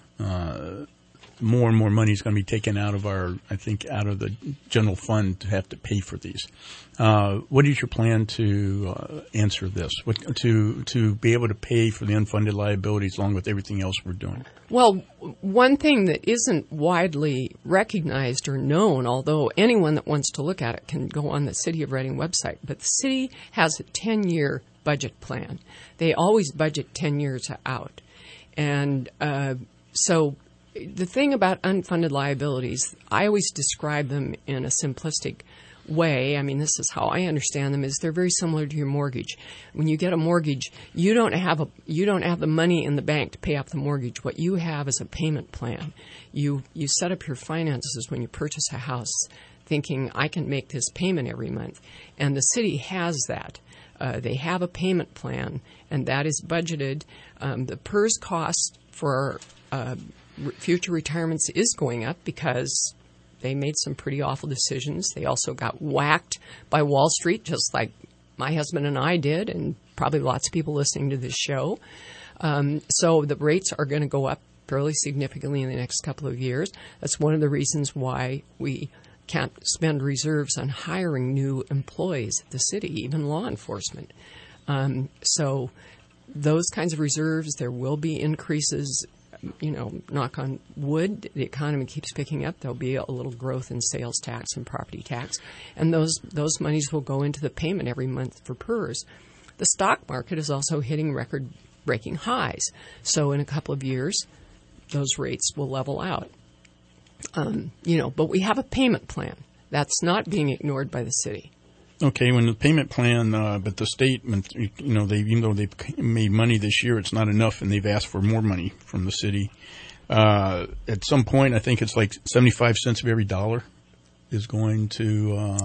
More and more money is going to be taken out of out of the general fund to have to pay for these. What is your plan to answer this? To be able to pay for the unfunded liabilities along with everything else we're doing? Well, one thing that isn't widely recognized or known, although anyone that wants to look at it can go on the City of Redding website, but the city has a 10-year budget plan. They always budget 10 years out. And so the thing about unfunded liabilities, I always describe them in a simplistic way, I mean, this is how I understand them, is they're very similar to your mortgage. When you get a mortgage, you don't have the money in the bank to pay off the mortgage. What you have is a payment plan. You set up your finances when you purchase a house thinking, I can make this payment every month. And the city has that. They have a payment plan, and that is budgeted. The PERS cost for future retirements is going up because they made some pretty awful decisions. They also got whacked by Wall Street, just like my husband and I did, and probably lots of people listening to this show. So the rates are going to go up fairly significantly in the next couple of years. That's one of the reasons why we can't spend reserves on hiring new employees at the city, even law enforcement. So those kinds of reserves, there will be increases. Knock on wood, the economy keeps picking up. There'll be a little growth in sales tax and property tax, and those monies will go into the payment every month for PERS. The stock market is also hitting record-breaking highs. So in a couple of years, those rates will level out. But we have a payment plan. That's not being ignored by the city. Okay, when the payment plan, but the state, even though they've made money this year, it's not enough, and they've asked for more money from the city. At some point, I think it's like 75 cents of every dollar is going to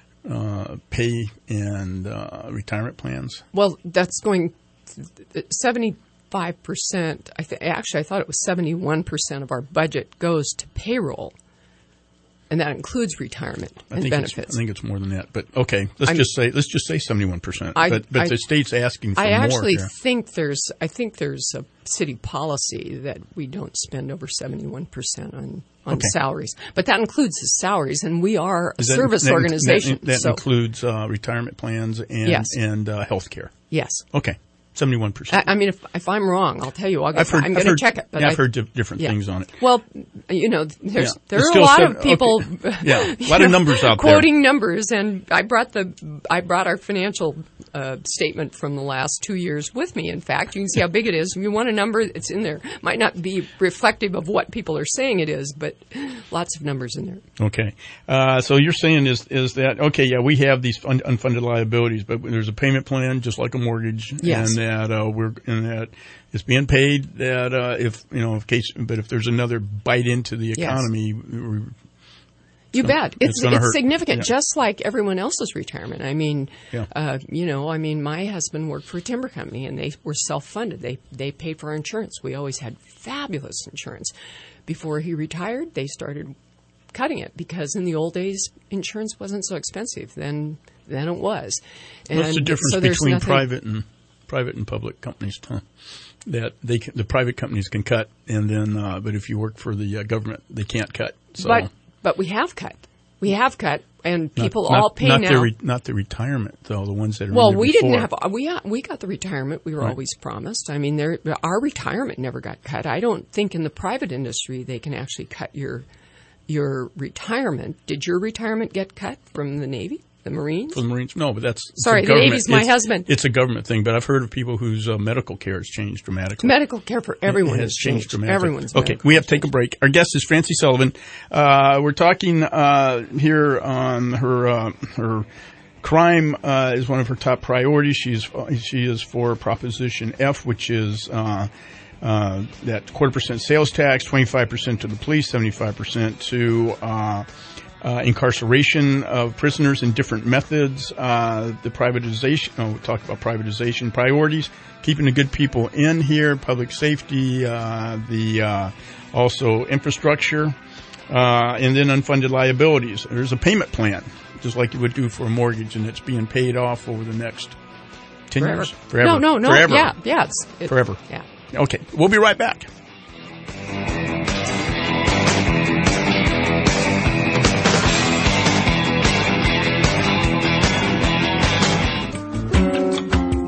pay and retirement plans. Well, that's going 75%. Actually, I thought it was 71% of our budget goes to payroll. And that includes retirement and benefits. I think it's more than that, but okay. Let's just say 71%. But the state's asking for more. I actually think there's a city policy that we don't spend over 71% on salaries, but that includes the salaries, and we are a service organization. That includes retirement plans and health care. Yes. Okay. 71%. I mean, if I'm wrong, I'll tell you. I'm going to check it. But I've heard different things on it. Well, there are a lot of people. A lot of numbers out there. Quoting numbers, and I brought our financial statement from the last 2 years with me. In fact, you can see how big it is. If you want a number, it's in there. Might not be reflective of what people are saying it is, but lots of numbers in there. Okay. So you're saying is that we have these unfunded liabilities, but there's a payment plan just like a mortgage. Yes. And that it's being paid. That if there's another bite into the economy, you bet it's significant, just like everyone else's retirement. I mean, my husband worked for a timber company, and they were self-funded. They paid for our insurance. We always had fabulous insurance. Before he retired, they started cutting it because in the old days, insurance wasn't so expensive. Then it was. What's the difference between private and public companies? That the private companies can cut, and then but if you work for the government, they can't cut. So. But we have cut. We have cut, and people all pay now. Not the retirement, though. The ones that are well, we didn't have. We got the retirement we were always promised. I mean, our retirement never got cut. I don't think in the private industry they can actually cut your retirement. Did your retirement get cut from the Navy? The Marines? For the Marines? No, but that's... Sorry, the Navy's my husband. It's a government thing, but I've heard of people whose medical care has changed dramatically. Medical care for everyone has changed dramatically. Everyone's okay, we have to take a break. Our guest is Francie Sullivan. We're talking here on her crime is one of her top priorities. She is for Proposition F, which is that 0.25% sales tax, 25% to the police, 75% to... incarceration of prisoners in different methods, the privatization. We talked about privatization priorities, keeping the good people in here, public safety, also infrastructure, and then unfunded liabilities. There's a payment plan, just like you would do for a mortgage, and it's being paid off over the next 10 years. Forever. No. Forever. Yeah. Forever. Yeah. Okay, we'll be right back.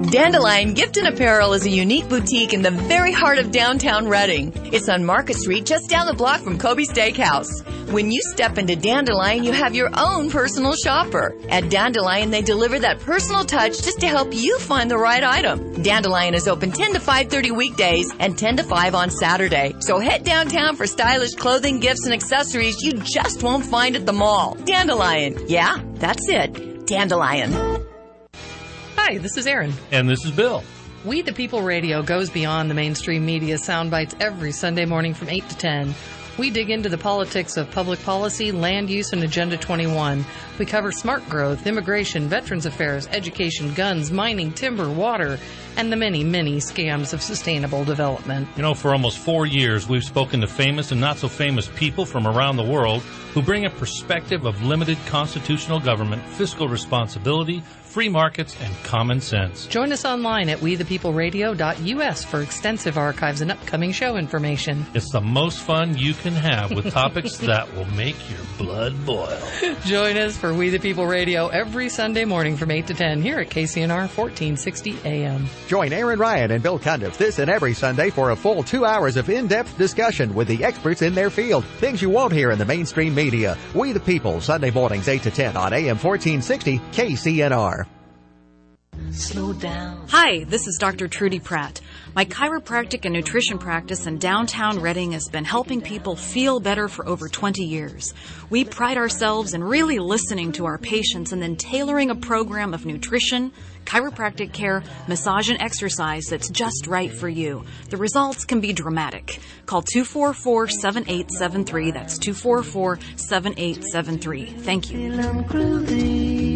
Dandelion Gift and Apparel is a unique boutique in the very heart of downtown Reading. It's on Market Street, just down the block from Kobe Steakhouse. When you step into Dandelion, you have your own personal shopper. At Dandelion, they deliver that personal touch just to help you find the right item. Dandelion is open 10 to 5:30 weekdays and 10 to 5 on Saturday. So head downtown for stylish clothing, gifts, and accessories you just won't find at the mall. Dandelion. Yeah, that's it. Dandelion. Hi, this is Erin. And this is Bill. We the People Radio goes beyond the mainstream media sound bites every Sunday morning from 8 to 10. We dig into the politics of public policy, land use, and Agenda 21. We cover smart growth, immigration, veterans affairs, education, guns, mining, timber, water, and the many, many scams of sustainable development. You know, for almost 4 years, we've spoken to famous and not-so-famous people from around the world who bring a perspective of limited constitutional government, fiscal responsibility, free markets, and common sense. Join us online at wethepeopleradio.us for extensive archives and upcoming show information. It's the most fun you can have with topics that will make your blood boil. Join us for We the People Radio every Sunday morning from 8 to 10 here at KCNR 1460 AM. Join Aaron Ryan and Bill Cundiff this and every Sunday for a full 2 hours of in-depth discussion with the experts in their field. Things you won't hear in the mainstream media. We the People, Sunday mornings 8 to 10 on AM 1460 KCNR. Slow down. Hi, this is Dr. Trudy Pratt. My chiropractic and nutrition practice in downtown Reading has been helping people feel better for over 20 years. We pride ourselves in really listening to our patients and then tailoring a program of nutrition, chiropractic care, massage, and exercise that's just right for you. The results can be dramatic. Call 244-7873. That's 244-7873. Thank you.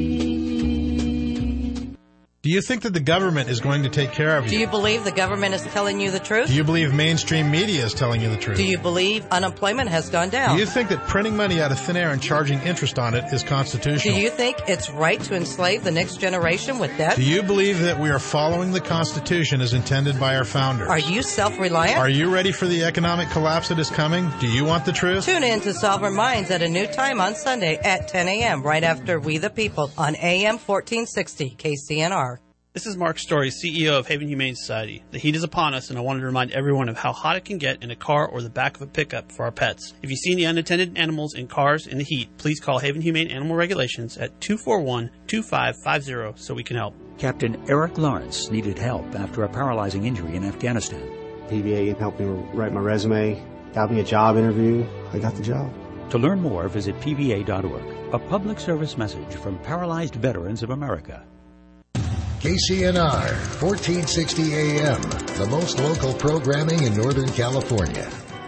Do you think that the government is going to take care of you? Do you believe the government is telling you the truth? Do you believe mainstream media is telling you the truth? Do you believe unemployment has gone down? Do you think that printing money out of thin air and charging interest on it is constitutional? Do you think it's right to enslave the next generation with debt? Do you believe that we are following the Constitution as intended by our founders? Are you self-reliant? Are you ready for the economic collapse that is coming? Do you want the truth? Tune in to Sovereign Minds at a new time on Sunday at 10 a.m. right after We the People on AM 1460 KCNR. This is Mark Story, CEO of Haven Humane Society. The heat is upon us, and I wanted to remind everyone of how hot it can get in a car or the back of a pickup for our pets. If you see any unattended animals in cars in the heat, please call Haven Humane Animal Regulations at 241-2550 so we can help. Captain Eric Lawrence needed help after a paralyzing injury in Afghanistan. PVA helped me write my resume, got me a job interview. I got the job. To learn more, visit pva.org. A public service message from Paralyzed Veterans of America. KCNR 1460 AM, the most local programming in Northern California.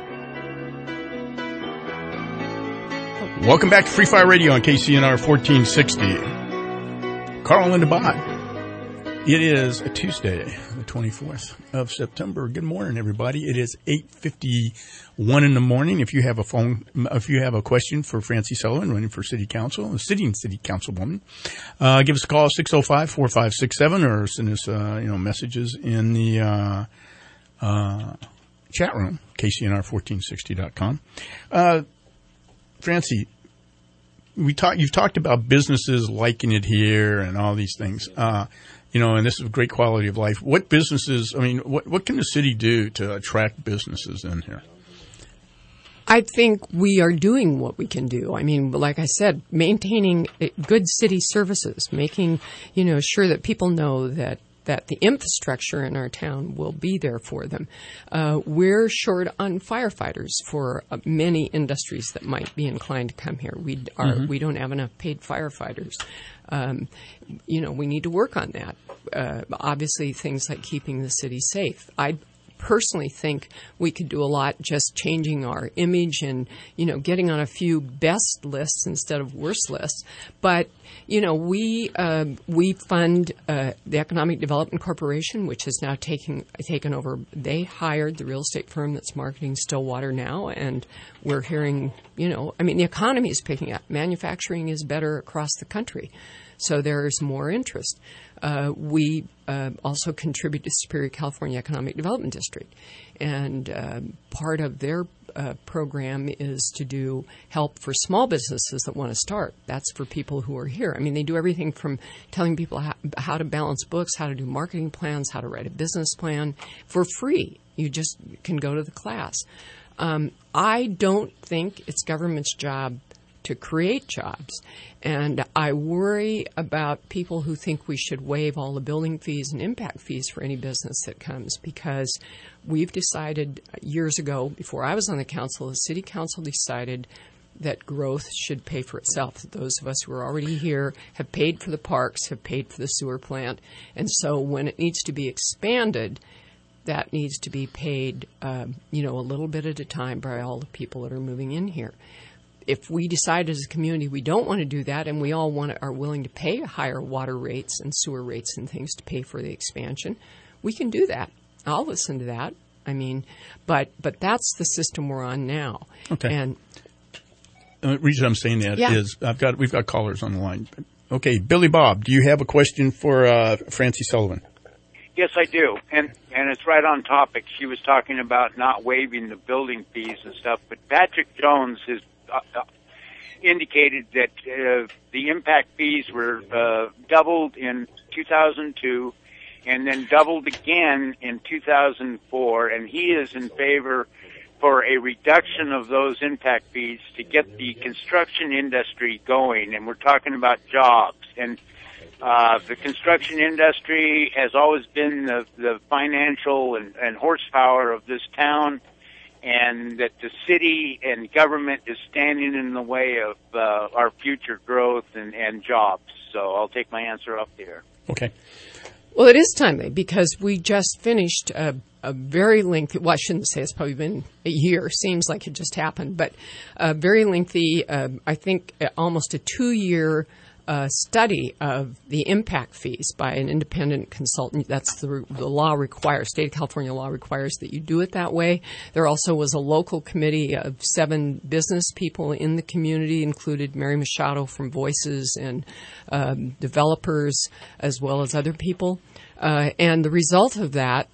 Welcome back to Free Fire Radio on KCNR 1460. Carl and Linda Bott. It is a Tuesday, the 24th of September. Good morning, everybody. It is 8:51 in the morning. If you have a question for Francie Sullivan, running for City Council, a sitting City Councilwoman, give us a call 605-4567 or send us messages in the chat room, KCNR1460.com. Francie, you've talked about businesses liking it here and all these things. And this is a great quality of life. What businesses, what can the city do to attract businesses in here? I think we are doing what we can do. Like I said, maintaining good city services, making, sure that people know that the infrastructure in our town will be there for them. We're short on firefighters for many industries that might be inclined to come here. We don't have enough paid firefighters. We need to work on that. Obviously, things like keeping the city safe. I personally think we could do a lot just changing our image and, getting on a few best lists instead of worst lists. But, we fund the Economic Development Corporation, which has now taken over. They hired the real estate firm that's marketing Stillwater now, and we're hearing, the economy is picking up. Manufacturing is better across the country. So there's more interest. We also contribute to Superior California Economic Development District. And part of their program is to do help for small businesses that want to start. That's for people who are here. I mean, they do everything from telling people how to balance books, how to do marketing plans, how to write a business plan for free. You just can go to the class. I don't think it's government's job to create jobs. And I worry about people who think we should waive all the building fees and impact fees for any business that comes, because we've decided years ago, before I was on the council, the city council decided that growth should pay for itself. Those of us who are already here have paid for the parks, have paid for the sewer plant. And so when it needs to be expanded, that needs to be paid, a little bit at a time by all the people that are moving in here. If we decide as a community we don't want to do that, and we all are willing to pay higher water rates and sewer rates and things to pay for the expansion, we can do that. I'll listen to that. I mean, but that's the system we're on now. Okay. And the reason I'm saying that is we've got callers on the line. Okay, Billy Bob, do you have a question for Francie Sullivan? Yes, I do, and it's right on topic. She was talking about not waiving the building fees and stuff, but Patrick Jones has indicated that the impact fees were doubled in 2002 and then doubled again in 2004, and he is in favor for a reduction of those impact fees to get the construction industry going, and we're talking about jobs. And the construction industry has always been the financial and horsepower of this town, and that the city and government is standing in the way of our future growth and jobs. So I'll take my answer up there. Okay. Well, it is timely because we just finished a very lengthy, well, I shouldn't say it's probably been a year, seems like it just happened, but a very lengthy, I think almost a 2-year study of the impact fees by an independent consultant. That's the law requires. State of California law requires that you do it that way. There also was a local committee of 7 business people in the community, included Mary Machado from Voices and developers, as well as other people. And the result of that,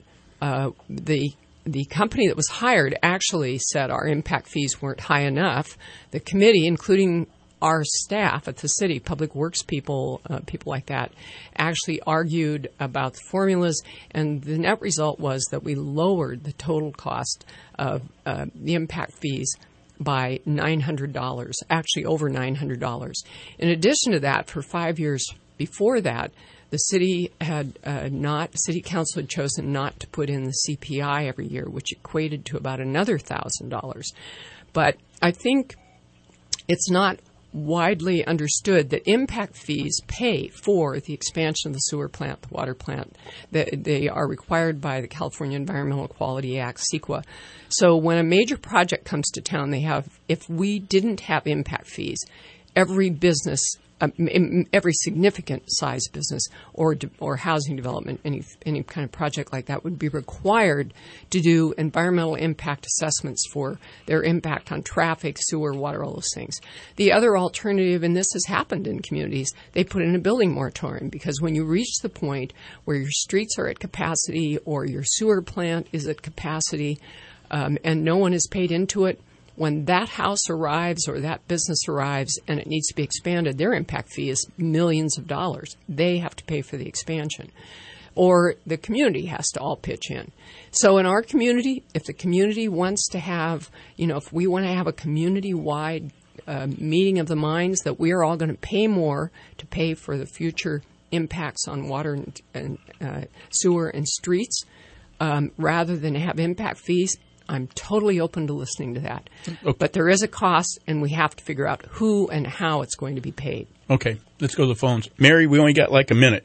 the company that was hired actually said our impact fees weren't high enough. The committee, including our staff at the city, public works people, people like that, actually argued about the formulas, and the net result was that we lowered the total cost of the impact fees by $900, actually over $900. In addition to that, for 5 years before that, the city had city council had chosen not to put in the CPI every year, which equated to about another $1,000. But I think it's not widely understood that impact fees pay for the expansion of the sewer plant, the water plant. They are required by the California Environmental Quality Act, CEQA. So when a major project comes to town, if we didn't have impact fees, every business, every significant size business or housing development, any kind of project like that would be required to do environmental impact assessments for their impact on traffic, sewer, water, all those things. The other alternative, and this has happened in communities, they put in a building moratorium, because when you reach the point where your streets are at capacity or your sewer plant is at capacity and no one is paid into it, when that house arrives or that business arrives and it needs to be expanded, their impact fee is millions of dollars. They have to pay for the expansion. Or the community has to all pitch in. So in our community, if the community wants to have, if we want to have a community-wide meeting of the minds that we are all going to pay more to pay for the future impacts on water and sewer and streets, rather than have impact fees, I'm totally open to listening to that. Okay. But there is a cost, and we have to figure out who and how it's going to be paid. Okay, let's go to the phones. Mary, we only got like a minute.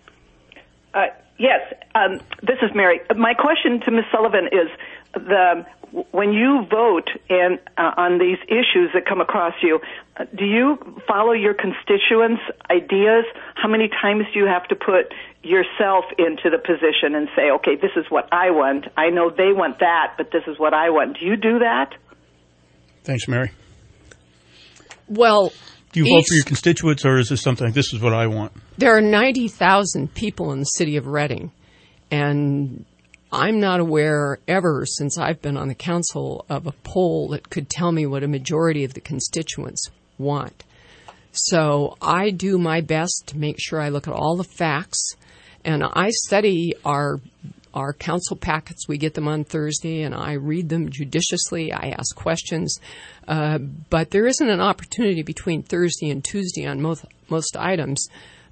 Yes, this is Mary. My question to Ms. Sullivan is, when you vote on these issues that come across you, do you follow your constituents' ideas? How many times do you have to put yourself into the position and say, okay, this is what I want. I know they want that, but this is what I want. Do you do that? Thanks, Mary. Well, do you vote for your constituents, or is this something like, this is what I want? There are 90,000 people in the city of Redding, and I'm not aware ever since I've been on the council of a poll that could tell me what a majority of the constituents want. So I do my best to make sure I look at all the facts, and I study our council packets. We get them on Thursday, and I read them judiciously. I ask questions. But there isn't an opportunity between Thursday and Tuesday on most items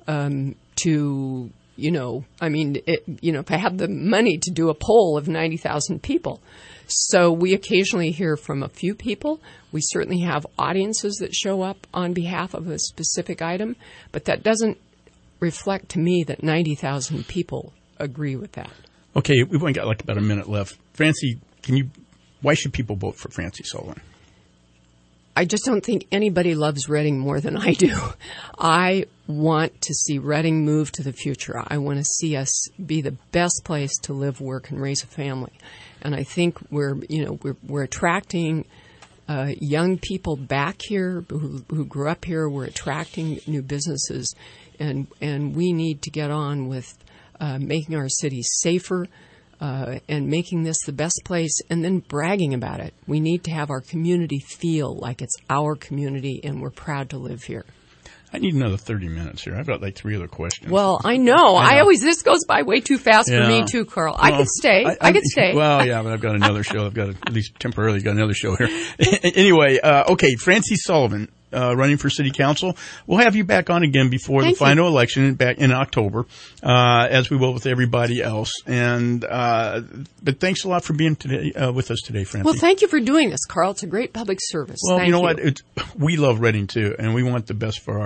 to, if I have the money to do a poll of 90,000 people. So we occasionally hear from a few people. We certainly have audiences that show up on behalf of a specific item, but that doesn't reflect to me that 90,000 people agree with that. Okay, we've only got like about a minute left. Francie, why should people vote for Francie Sullivan? I just don't think anybody loves Reading more than I do. I want to see Reading move to the future. I want to see us be the best place to live, work, and raise a family. And I think we're attracting young people back here who grew up here. We're attracting new businesses, and we need to get on with making our city safer and making this the best place, and then bragging about it. We need to have our community feel like it's our community, and we're proud to live here. I need another 30 minutes here. I've got like 3 other questions. Well, I know. This goes by way too fast for me too, Carl. I could stay. I could stay. Well, yeah, but I've got another show. I've got at least temporarily got another show here. Anyway, okay, Francie Sullivan, running for city council. We'll have you back on again before the final election back in October, as we will with everybody else. And but thanks a lot for being with us today, Francie. Well, thank you for doing this, Carl. It's a great public service. Well, thank you know what? We love Reading too, and we want the best for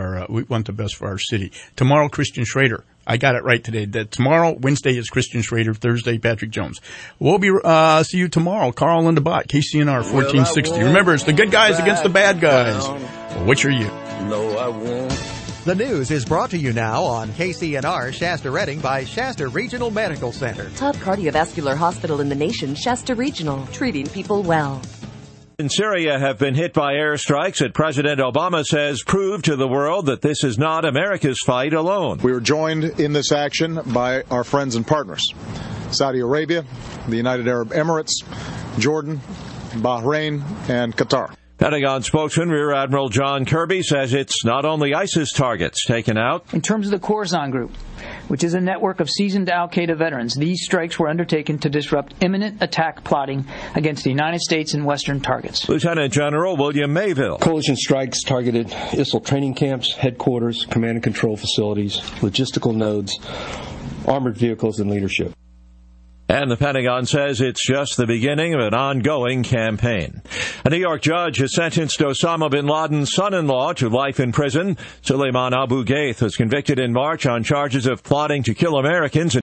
our city. Tomorrow, Christian Schrader. I got it right today. That tomorrow, Wednesday, is Christian Schrader. Thursday, Patrick Jones. We'll be see you tomorrow. Carl and Linda Bott, KCNR 1460. Remember, it's the good guys against the bad guys. Which are you? No, I won't. The news is brought to you now on KCNR Shasta Reading by Shasta Regional Medical Center. Top cardiovascular hospital in the nation, Shasta Regional, treating people well. In Syria have been hit by airstrikes that President Obama says prove to the world that this is not America's fight alone. We were joined in this action by our friends and partners, Saudi Arabia, the United Arab Emirates, Jordan, Bahrain, and Qatar. Pentagon spokesman Rear Admiral John Kirby says it's not only ISIS targets taken out. In terms of the Khorasan Group, which is a network of seasoned al-Qaeda veterans, these strikes were undertaken to disrupt imminent attack plotting against the United States and Western targets. Lieutenant General William Mayville. Coalition strikes targeted ISIL training camps, headquarters, command and control facilities, logistical nodes, armored vehicles, and leadership. And the Pentagon says it's just the beginning of an ongoing campaign. A New York judge has sentenced Osama bin Laden's son-in-law to life in prison. Suleiman Abu Ghaith was convicted in March on charges of plotting to kill Americans